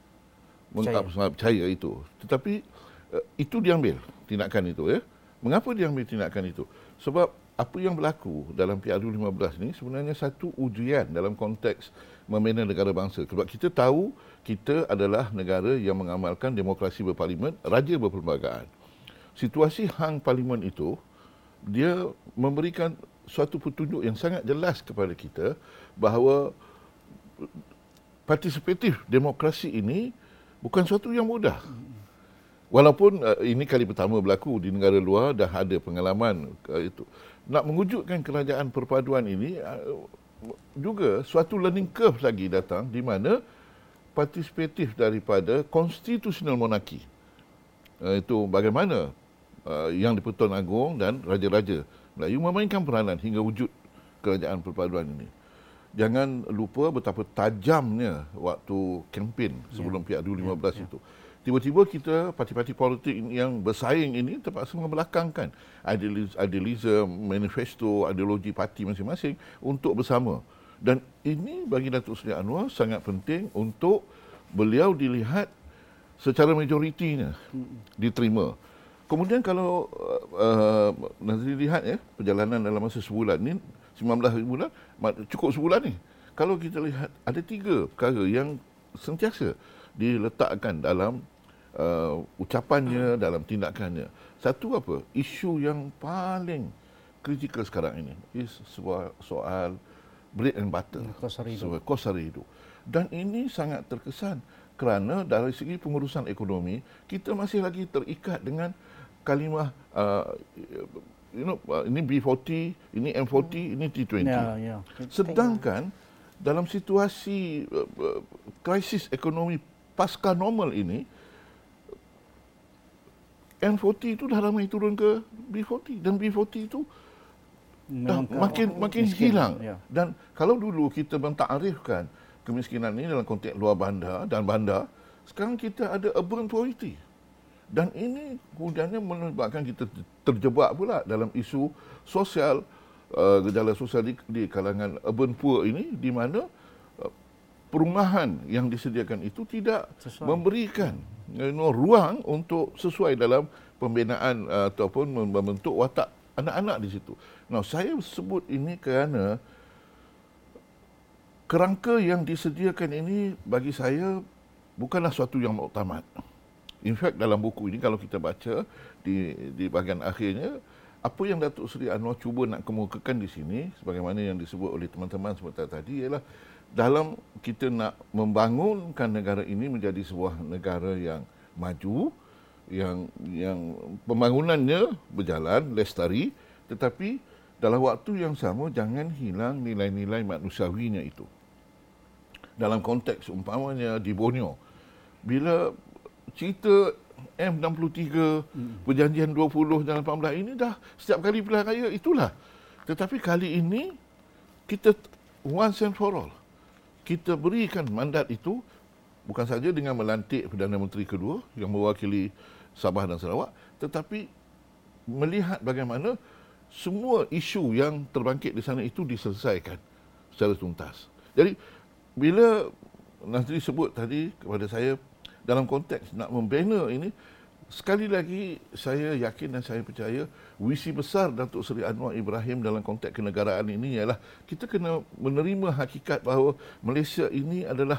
percaya itu. Tetapi itu diambil tindakan itu, ya. Mengapa diambil tindakan itu? Sebab apa yang berlaku dalam PRU15 ni sebenarnya satu ujian dalam konteks membina negara bangsa. Sebab kita tahu kita adalah negara yang mengamalkan demokrasi berparlimen, raja berperlembagaan. Situasi hang parlimen itu, dia memberikan suatu petunjuk yang sangat jelas kepada kita bahawa partisipatif demokrasi ini bukan suatu yang mudah. Walaupun ini kali pertama berlaku di negara luar, dah ada pengalaman itu. Nak mewujudkan kerajaan perpaduan ini juga suatu learning curve lagi datang di mana partisipatif daripada konstitusional monarki. Itu bagaimana Yang di-Pertuan Agong dan Raja-Raja Melayu memainkan peranan hingga wujud kerajaan perpaduan ini. Jangan lupa betapa tajamnya waktu kempen sebelum PRU15 itu. Tiba-tiba kita, parti-parti politik yang bersaing ini terpaksa membelakangkan idealisme, manifesto, ideologi parti masing-masing untuk bersama. Dan ini bagi Datuk Seri Anwar sangat penting untuk beliau dilihat secara majoritinya diterima. Kemudian kalau Nazri lihat perjalanan dalam masa sebulan ni, 19 bulan, cukup sebulan ni. Kalau kita lihat ada 3 perkara yang sentiasa diletakkan dalam ucapannya, dalam tindakannya. Satu apa? Isu yang paling kritikal sekarang ini is soal bread and butter, kos sara hidup. Dan ini sangat terkesan kerana dari segi pengurusan ekonomi kita masih lagi terikat dengan kalimah ini B40, ini M40, ini T20. Sedangkan dalam situasi krisis ekonomi pasca normal ini, M40 itu dah ramai turun ke B40 dan B40 itu dah makin hilang. Dan kalau dulu kita mentarifkan kemiskinan ini dalam konteks luar bandar dan bandar, sekarang kita ada urban poverty. Dan ini kemudiannya menyebabkan kita terjebak pula dalam isu sosial, gejala sosial di kalangan urban poor ini, di mana perumahan yang disediakan itu tidak memberikan ruang untuk sesuai dalam pembinaan ataupun membentuk watak anak-anak di situ. Nah, saya sebut ini kerana kerangka yang disediakan ini bagi saya bukanlah suatu yang muktamad. In fact, dalam buku ini kalau kita baca di bahagian akhirnya, apa yang Datuk Seri Anwar cuba nak kemukakan di sini, sebagaimana yang disebut oleh teman-teman sebentar tadi, ialah dalam kita nak membangunkan negara ini menjadi sebuah negara yang maju, yang pembangunannya berjalan, lestari, tetapi dalam waktu yang sama jangan hilang nilai-nilai manusiawinya itu. Dalam konteks umpamanya di Borneo, bila cerita M63, perjanjian 20 dan 18 ini dah setiap kali pilihan raya itulah. Tetapi kali ini kita once and for all, kita berikan mandat itu bukan saja dengan melantik Perdana Menteri kedua yang mewakili Sabah dan Sarawak, tetapi melihat bagaimana semua isu yang terbangkit di sana itu diselesaikan secara tuntas. Jadi bila Nazri sebut tadi kepada saya dalam konteks nak membina ini, sekali lagi saya yakin dan saya percaya visi besar Datuk Seri Anwar Ibrahim dalam konteks kenegaraan ini ialah kita kena menerima hakikat bahawa Malaysia ini ialah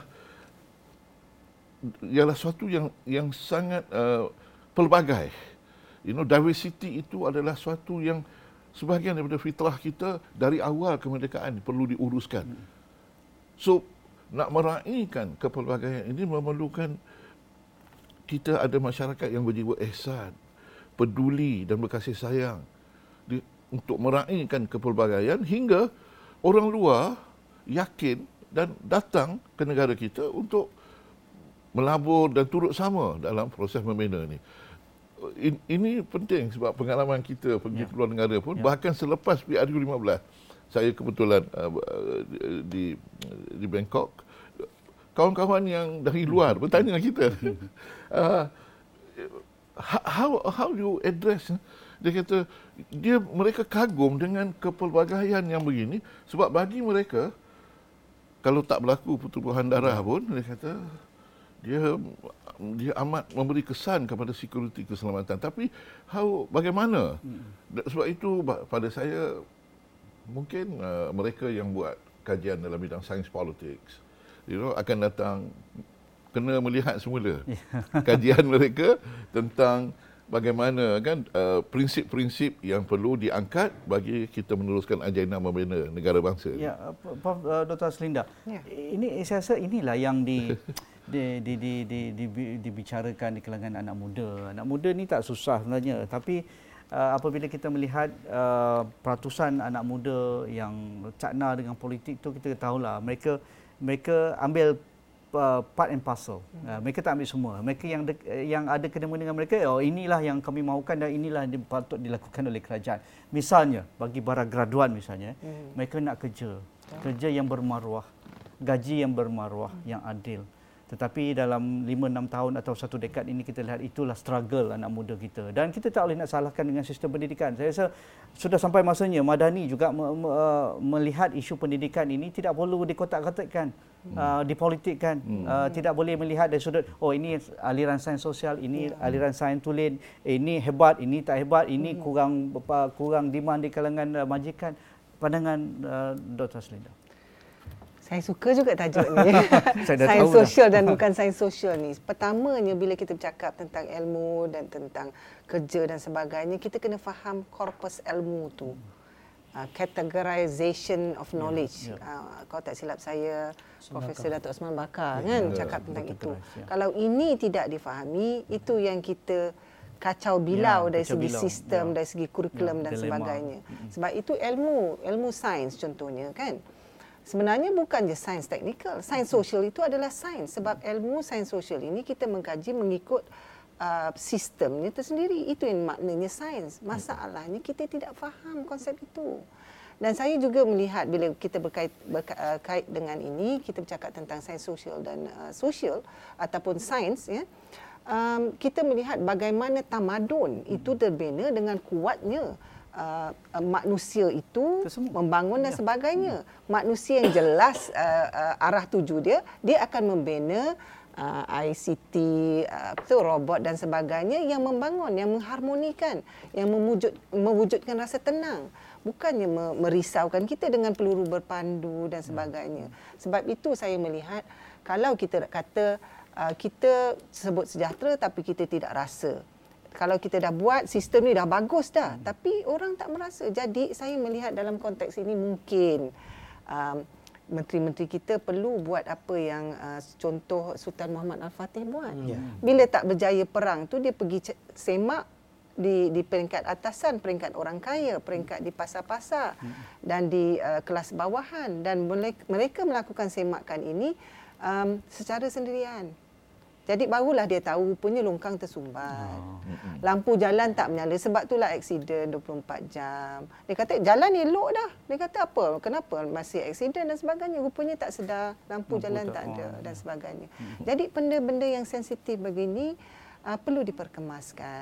suatu yang sangat pelbagai. Diversity itu adalah suatu yang sebahagian daripada fitrah kita dari awal kemerdekaan perlu diuruskan. So, nak meraihkan kepelbagaian ini memerlukan kita ada masyarakat yang berjiwa ihsan, peduli dan berkasih sayang untuk meraihkan kepelbagaian hingga orang luar yakin dan datang ke negara kita untuk melabur dan turut sama dalam proses membina ini. Ini penting sebab pengalaman kita pergi keluar negara pun, bahkan selepas PRU 15, saya kebetulan di Bangkok, kawan-kawan yang dari luar bertanya dengan kita, how you address? Dia kata mereka kagum dengan kepelbagaian yang begini sebab bagi mereka kalau tak berlaku pertubuhan darah pun, dia kata dia amat memberi kesan kepada security keselamatan. Tapi bagaimana? Sebab itu pada saya mungkin mereka yang buat kajian dalam bidang sains politics, akan datang kena melihat semula kajian mereka tentang bagaimana kan prinsip-prinsip yang perlu diangkat bagi kita meneruskan agenda membina negara bangsa. Ya, Prof. Dr. Aslinda. Ya. Ini saya rasa inilah yang dibicarakan di kalangan anak muda. Anak muda ni tak susah sebenarnya, tapi apabila kita melihat peratusan anak muda yang cakna dengan politik tu, kita tahulah mereka ambil part and parcel. Mereka tak ambil semua. Mereka yang ada kena dengan mereka, inilah yang kami mahukan dan inilah yang patut dilakukan oleh kerajaan. Misalnya bagi para graduan misalnya, mereka nak kerja yang bermaruah, gaji yang bermaruah, yang adil. Tetapi dalam 5-6 tahun atau 1 dekad ini kita lihat itulah struggle anak muda kita. Dan kita tak boleh nak salahkan dengan sistem pendidikan. Saya rasa sudah sampai masanya Madani juga melihat isu pendidikan ini tidak perlu dikotak-katikkan, dipolitikkan. Tidak boleh melihat dari sudut, ini aliran sains sosial, ini aliran sains tulen, ini hebat, ini tak hebat, ini kurang demand di kalangan majikan. Pandangan Dr. Aslinda. Saya suka juga tajuk ni. Sains sosial dan bukan sains sosial ni. Pertamanya bila kita bercakap tentang ilmu dan tentang kerja dan sebagainya, kita kena faham korpus ilmu tu. Categorization of knowledge. Kalau tak silap saya, Profesor Datuk Osman Bakar cakap tentang itu. Kalau ini tidak difahami, itu yang kita kacau bilau dari segi sistem, dari segi kurikulum dan sebagainya. Sebab itu ilmu sains contohnya kan. Sebenarnya bukan je sains teknikal. Sains sosial itu adalah sains. Sebab ilmu sains sosial ini kita mengkaji mengikut sistemnya tersendiri. Itu yang maknanya sains. Masalahnya kita tidak faham konsep itu. Dan saya juga melihat bila kita berkait dengan ini, kita bercakap tentang sains sosial dan sosial ataupun sains, kita melihat bagaimana tamadun itu terbina dengan kuatnya manusia itu membangun dan sebagainya. Manusia yang jelas arah tuju dia akan membina ICT, robot dan sebagainya yang membangun, yang mengharmonikan, yang mewujudkan rasa tenang. Bukannya merisaukan kita dengan peluru berpandu dan sebagainya. Sebab itu saya melihat kalau kita kata kita sebut sejahtera tapi kita tidak rasa. Kalau kita dah buat sistem ni dah bagus dah, tapi orang tak merasa. Jadi saya melihat dalam konteks ini mungkin menteri-menteri kita perlu buat apa yang contoh Sultan Muhammad Al-Fatih buat. Bila tak berjaya perang tu dia pergi semak di peringkat atasan, peringkat orang kaya, peringkat di pasar-pasar dan di kelas bawahan, dan mereka melakukan semakan ini secara sendirian. Jadi barulah dia tahu rupanya longkang tersumbat. Lampu jalan tak menyala, sebab itulah aksiden 24 jam. Dia kata jalan elok dah. Dia kata apa? Kenapa masih aksiden dan sebagainya? Rupanya tak sedar lampu jalan tak ada dan sebagainya. Jadi benda-benda yang sensitif begini perlu diperkemaskan.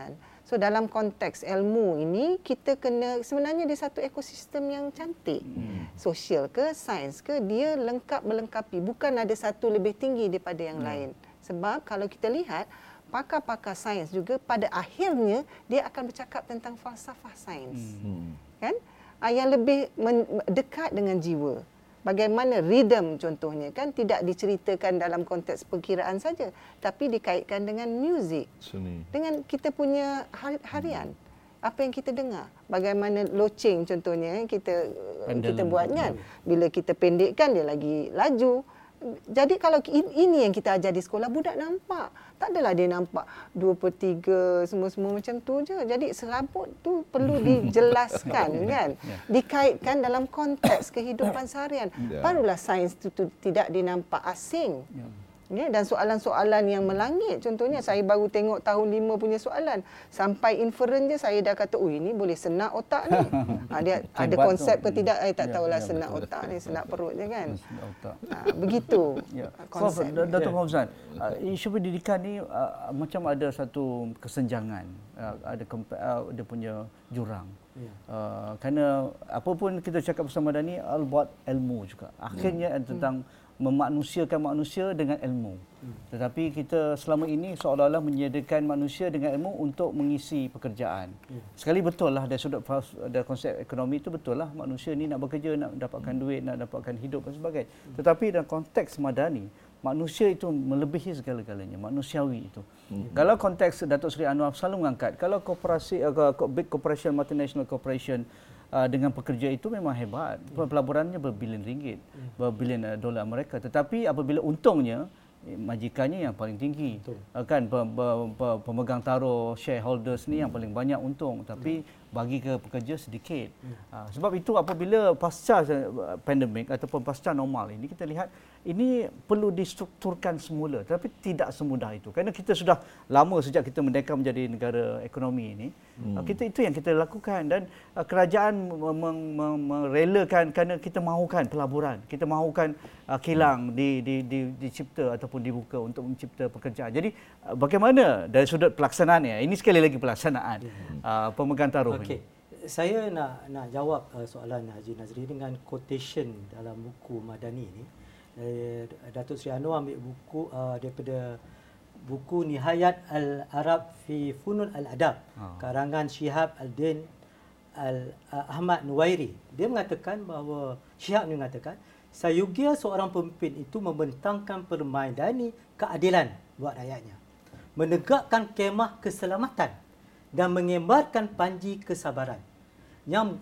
So dalam konteks ilmu ini, kita kena, sebenarnya dia satu ekosistem yang cantik. Sosial ke, sains ke, dia lengkap melengkapi. Bukan ada satu lebih tinggi daripada yang lain. Sebab kalau kita lihat, pakar-pakar sains juga pada akhirnya dia akan bercakap tentang falsafah sains. Kan? Yang lebih dekat dengan jiwa. Bagaimana rhythm contohnya kan tidak diceritakan dalam konteks perkiraan saja, tapi dikaitkan dengan muzik, Seni. dengan kita punya harian, apa yang kita dengar, bagaimana loceng contohnya kita buat kan, bila kita pendekkan dia lagi laju. Jadi kalau ini yang kita ajar di sekolah, budak nampak. Tak adalah dia nampak 2/3 semua-semua macam tu je. Jadi serabut tu perlu dijelaskan kan. Dikaitkan dalam konteks kehidupan seharian. Barulah sains tu tidak dinampak asing. Ya, dan soalan-soalan yang melangit. Contohnya saya baru tengok tahun 5 punya soalan. Sampai inferen je saya dah kata, oh ini boleh senak otak ni. Dia ada konsep ke tidak, tak tahulah senak otak ni, senak perut je kan. Begitu konsep. Dr. Fauzan, isu pendidikan ni macam ada satu kesenjangan. Dia punya jurang. Kerana apapun kita cakap pasal Madani, buat ilmu juga. Akhirnya tentang memanusiakan manusia dengan ilmu. Tetapi kita selama ini seolah-olah menyediakan manusia dengan ilmu untuk mengisi pekerjaan. Sekali betul lah dari sudut dari konsep ekonomi itu betul lah, manusia ni nak bekerja, nak dapatkan duit, nak dapatkan hidup dan sebagainya. Tetapi dalam konteks Madani, manusia itu melebihi segala-galanya, manusiawi itu. Kalau konteks Datuk Seri Anwar selalu mengangkat, kalau korporasi big corporation, multinational corporation dengan pekerja itu memang hebat. Pelaburannya berbilion ringgit, berbilion dolar Amerika. Tetapi apabila untungnya, majikannya yang paling tinggi. Kan pemegang taruh shareholders ni yang paling banyak untung, tapi bagi ke pekerja sedikit. Sebab itu apabila pasca pandemik ataupun pasca normal ini, kita lihat ini perlu distrukturkan semula, tapi tidak semudah itu. Kerana kita sudah lama sejak kita merdeka menjadi negara ekonomi ini, itu yang kita lakukan, dan kerajaan merelakan kerana kita mahukan pelaburan, kita mahukan kilang dicipta ataupun dibuka untuk mencipta pekerjaan. Jadi bagaimana dari sudut pelaksanaannya? Ini sekali lagi pelaksanaan pemegang taruh. Okey. Saya nak jawab soalan Haji Nazri dengan quotation dalam buku Madani ini. Datuk Seri Anwar ambil buku daripada buku Nihayat Al-Arab fi Funun Al-Adab, karangan Shihab Al-Din Ahmad Nuwairi. Dia mengatakan bahawa Shihab ni mengatakan sayugia seorang pemimpin itu membentangkan permaidani keadilan buat rakyatnya, menegakkan kemah keselamatan dan mengembarkan panji kesabaran yang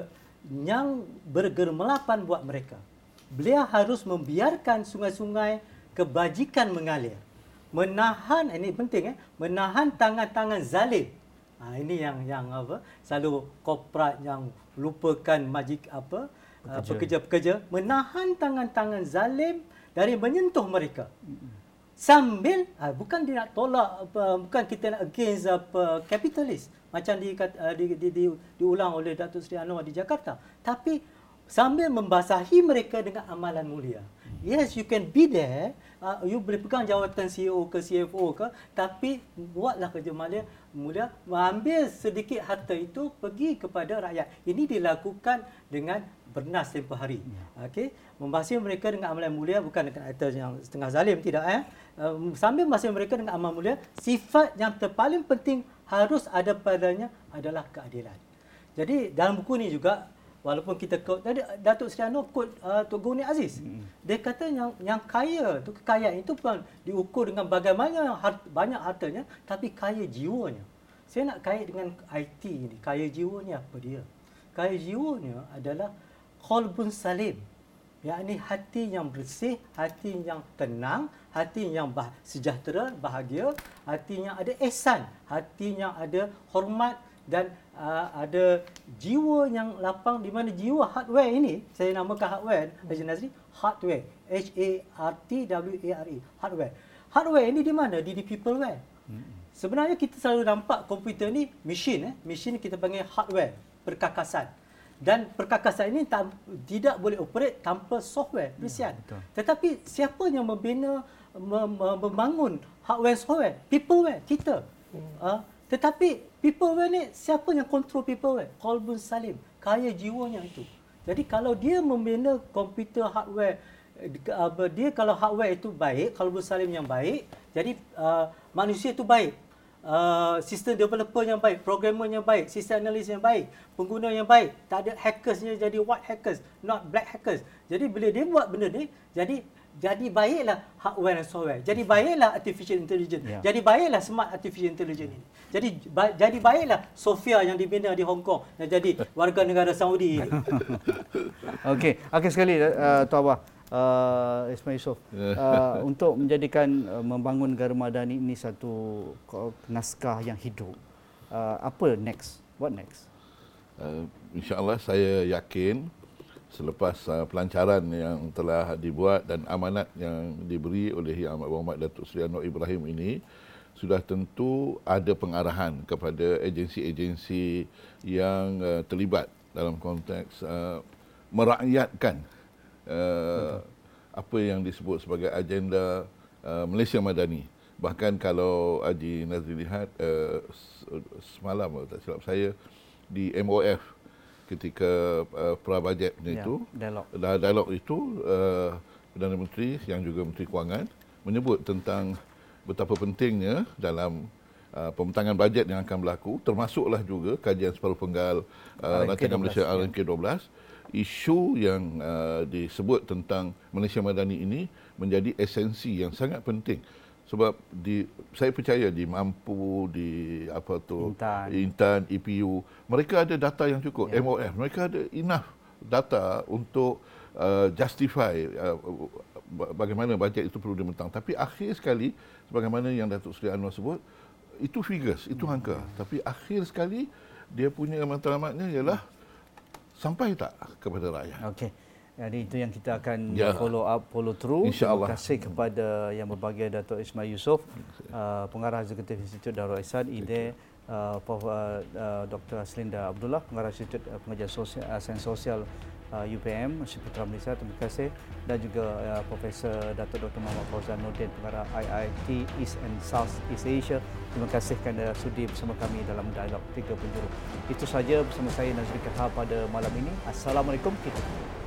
bergermelapan buat mereka. Beliau harus membiarkan sungai-sungai kebajikan mengalir. Menahan, ini penting menahan tangan-tangan zalim. Ini yang apa? Selalu korporat yang lupakan pekerja-pekerja, menahan tangan-tangan zalim dari menyentuh mereka. Sambil bukan dia nak tolak, bukan kita nak against kapitalis macam diulang oleh Datuk Seri Anwar di Jakarta, tapi sambil membasahi mereka dengan amalan mulia. Yes, you can be there, you boleh pegang jawatan CEO ke CFO ke, tapi buatlah kerja mulia, ambil sedikit harta itu pergi kepada rakyat. Ini dilakukan dengan bernas tempoh hari. Okey, membasahi mereka dengan amalan mulia, bukan dengan harta yang setengah zalim, tidak sambil membasahi mereka dengan amalan mulia. Sifat yang terpaling penting harus ada padanya adalah keadilan. Jadi dalam buku ni juga, walaupun kita quote tadi, Datuk Seri Anwar quote Tok Guru Ni Aziz. Dia kata yang kaya tu, kekayaan itu bukan diukur dengan bagaimana banyak hartanya, tapi kaya jiwanya. Saya nak kait dengan IT ni, kaya jiwanya apa dia? Kaya jiwanya adalah qalbun salim, yakni hati yang bersih, hati yang tenang, hati yang sejahtera, bahagia, hati yang ada ihsan, hati yang ada hormat, dan ada jiwa yang lapang, di mana jiwa hardware ini, saya namakan hardware, Haji Nazri, hardware, HARTWARE, hardware. Hardware ini di mana? Di peopleware. Sebenarnya kita selalu nampak komputer ni mesin, mesin kita panggil hardware, perkakasan. Dan perkakasan ini tidak boleh operate tanpa software, perisian. Tetapi siapa yang membina, membangun hardware software? Peopleware, kita. Tetapi peopleware ni, siapa yang kontrol peopleware? Kolbun Salim, kaya jiwanya itu. Jadi kalau dia membina komputer hardware, dia kalau hardware itu baik, Kolbun Salim yang baik, jadi manusia itu baik. Sistem developer yang baik, programmer yang baik, sistem analis yang baik, pengguna yang baik. Tak ada hackersnya jadi white hackers, not black hackers. Jadi bila dia buat benda ni, jadi baiklah hardware dan software. Jadi baiklah artificial intelligence. Ya. Jadi baiklah smart artificial intelligence ini. Jadi baiklah Sofia yang dibina di Hong Kong yang jadi warga negara Saudi. Okey, akhir sekali Tuan Abah, Ismail Yusof, untuk menjadikan membangun negara madani ini satu naskah yang hidup. Apa next? What next? InsyaAllah saya yakin selepas pelancaran yang telah dibuat dan amanat yang diberi oleh Yang Amat Berhormat Datuk Seri Anwar Ibrahim ini, sudah tentu ada pengarahan kepada agensi-agensi yang terlibat dalam konteks merakyatkan apa yang disebut sebagai agenda Malaysia Madani. Bahkan kalau Haji Nazri lihat semalam, tak silap saya, di MOF ketika pra-bajet itu, dialog itu, Perdana Menteri yang juga Menteri Kewangan menyebut tentang betapa pentingnya dalam pembentangan bajet yang akan berlaku, termasuklah juga kajian separuh penggal Rancangan Malaysia RMK12, isu yang disebut tentang Malaysia Madani ini menjadi esensi yang sangat penting. Sebab saya percaya di Mampu, di Intan, EPU, mereka ada data yang cukup. MOF, mereka ada enough data untuk justify bagaimana bajet itu perlu dibentang. Tapi akhir sekali, sebagaimana yang Datuk Seri Anwar sebut, itu figures, itu angka. Tapi akhir sekali, dia punya matlamatnya ialah sampai tak kepada rakyat. Okey. Jadi itu yang kita akan follow up, follow through. InsyaAllah. Terima kasih kepada Yang Berbahagia Datuk Ismail Yusof, Pengarah Eksekutif Institut Darul Ihsan, IDE, Dr. Aslinda Abdullah, Pengarah Institut Pengajian Sosial, Sains Sosial UPM, Universiti Putra Malaysia. Terima kasih. Dan juga Profesor Datuk Dr. Muhammad Fauzan Nordin, Pengarah IIT East and South East Asia. Terima kasih kerana sudi bersama kami dalam Dialog Tiga Penjuru. Itu saja bersama saya Nazri Kahar pada malam ini. Assalamualaikum. Kita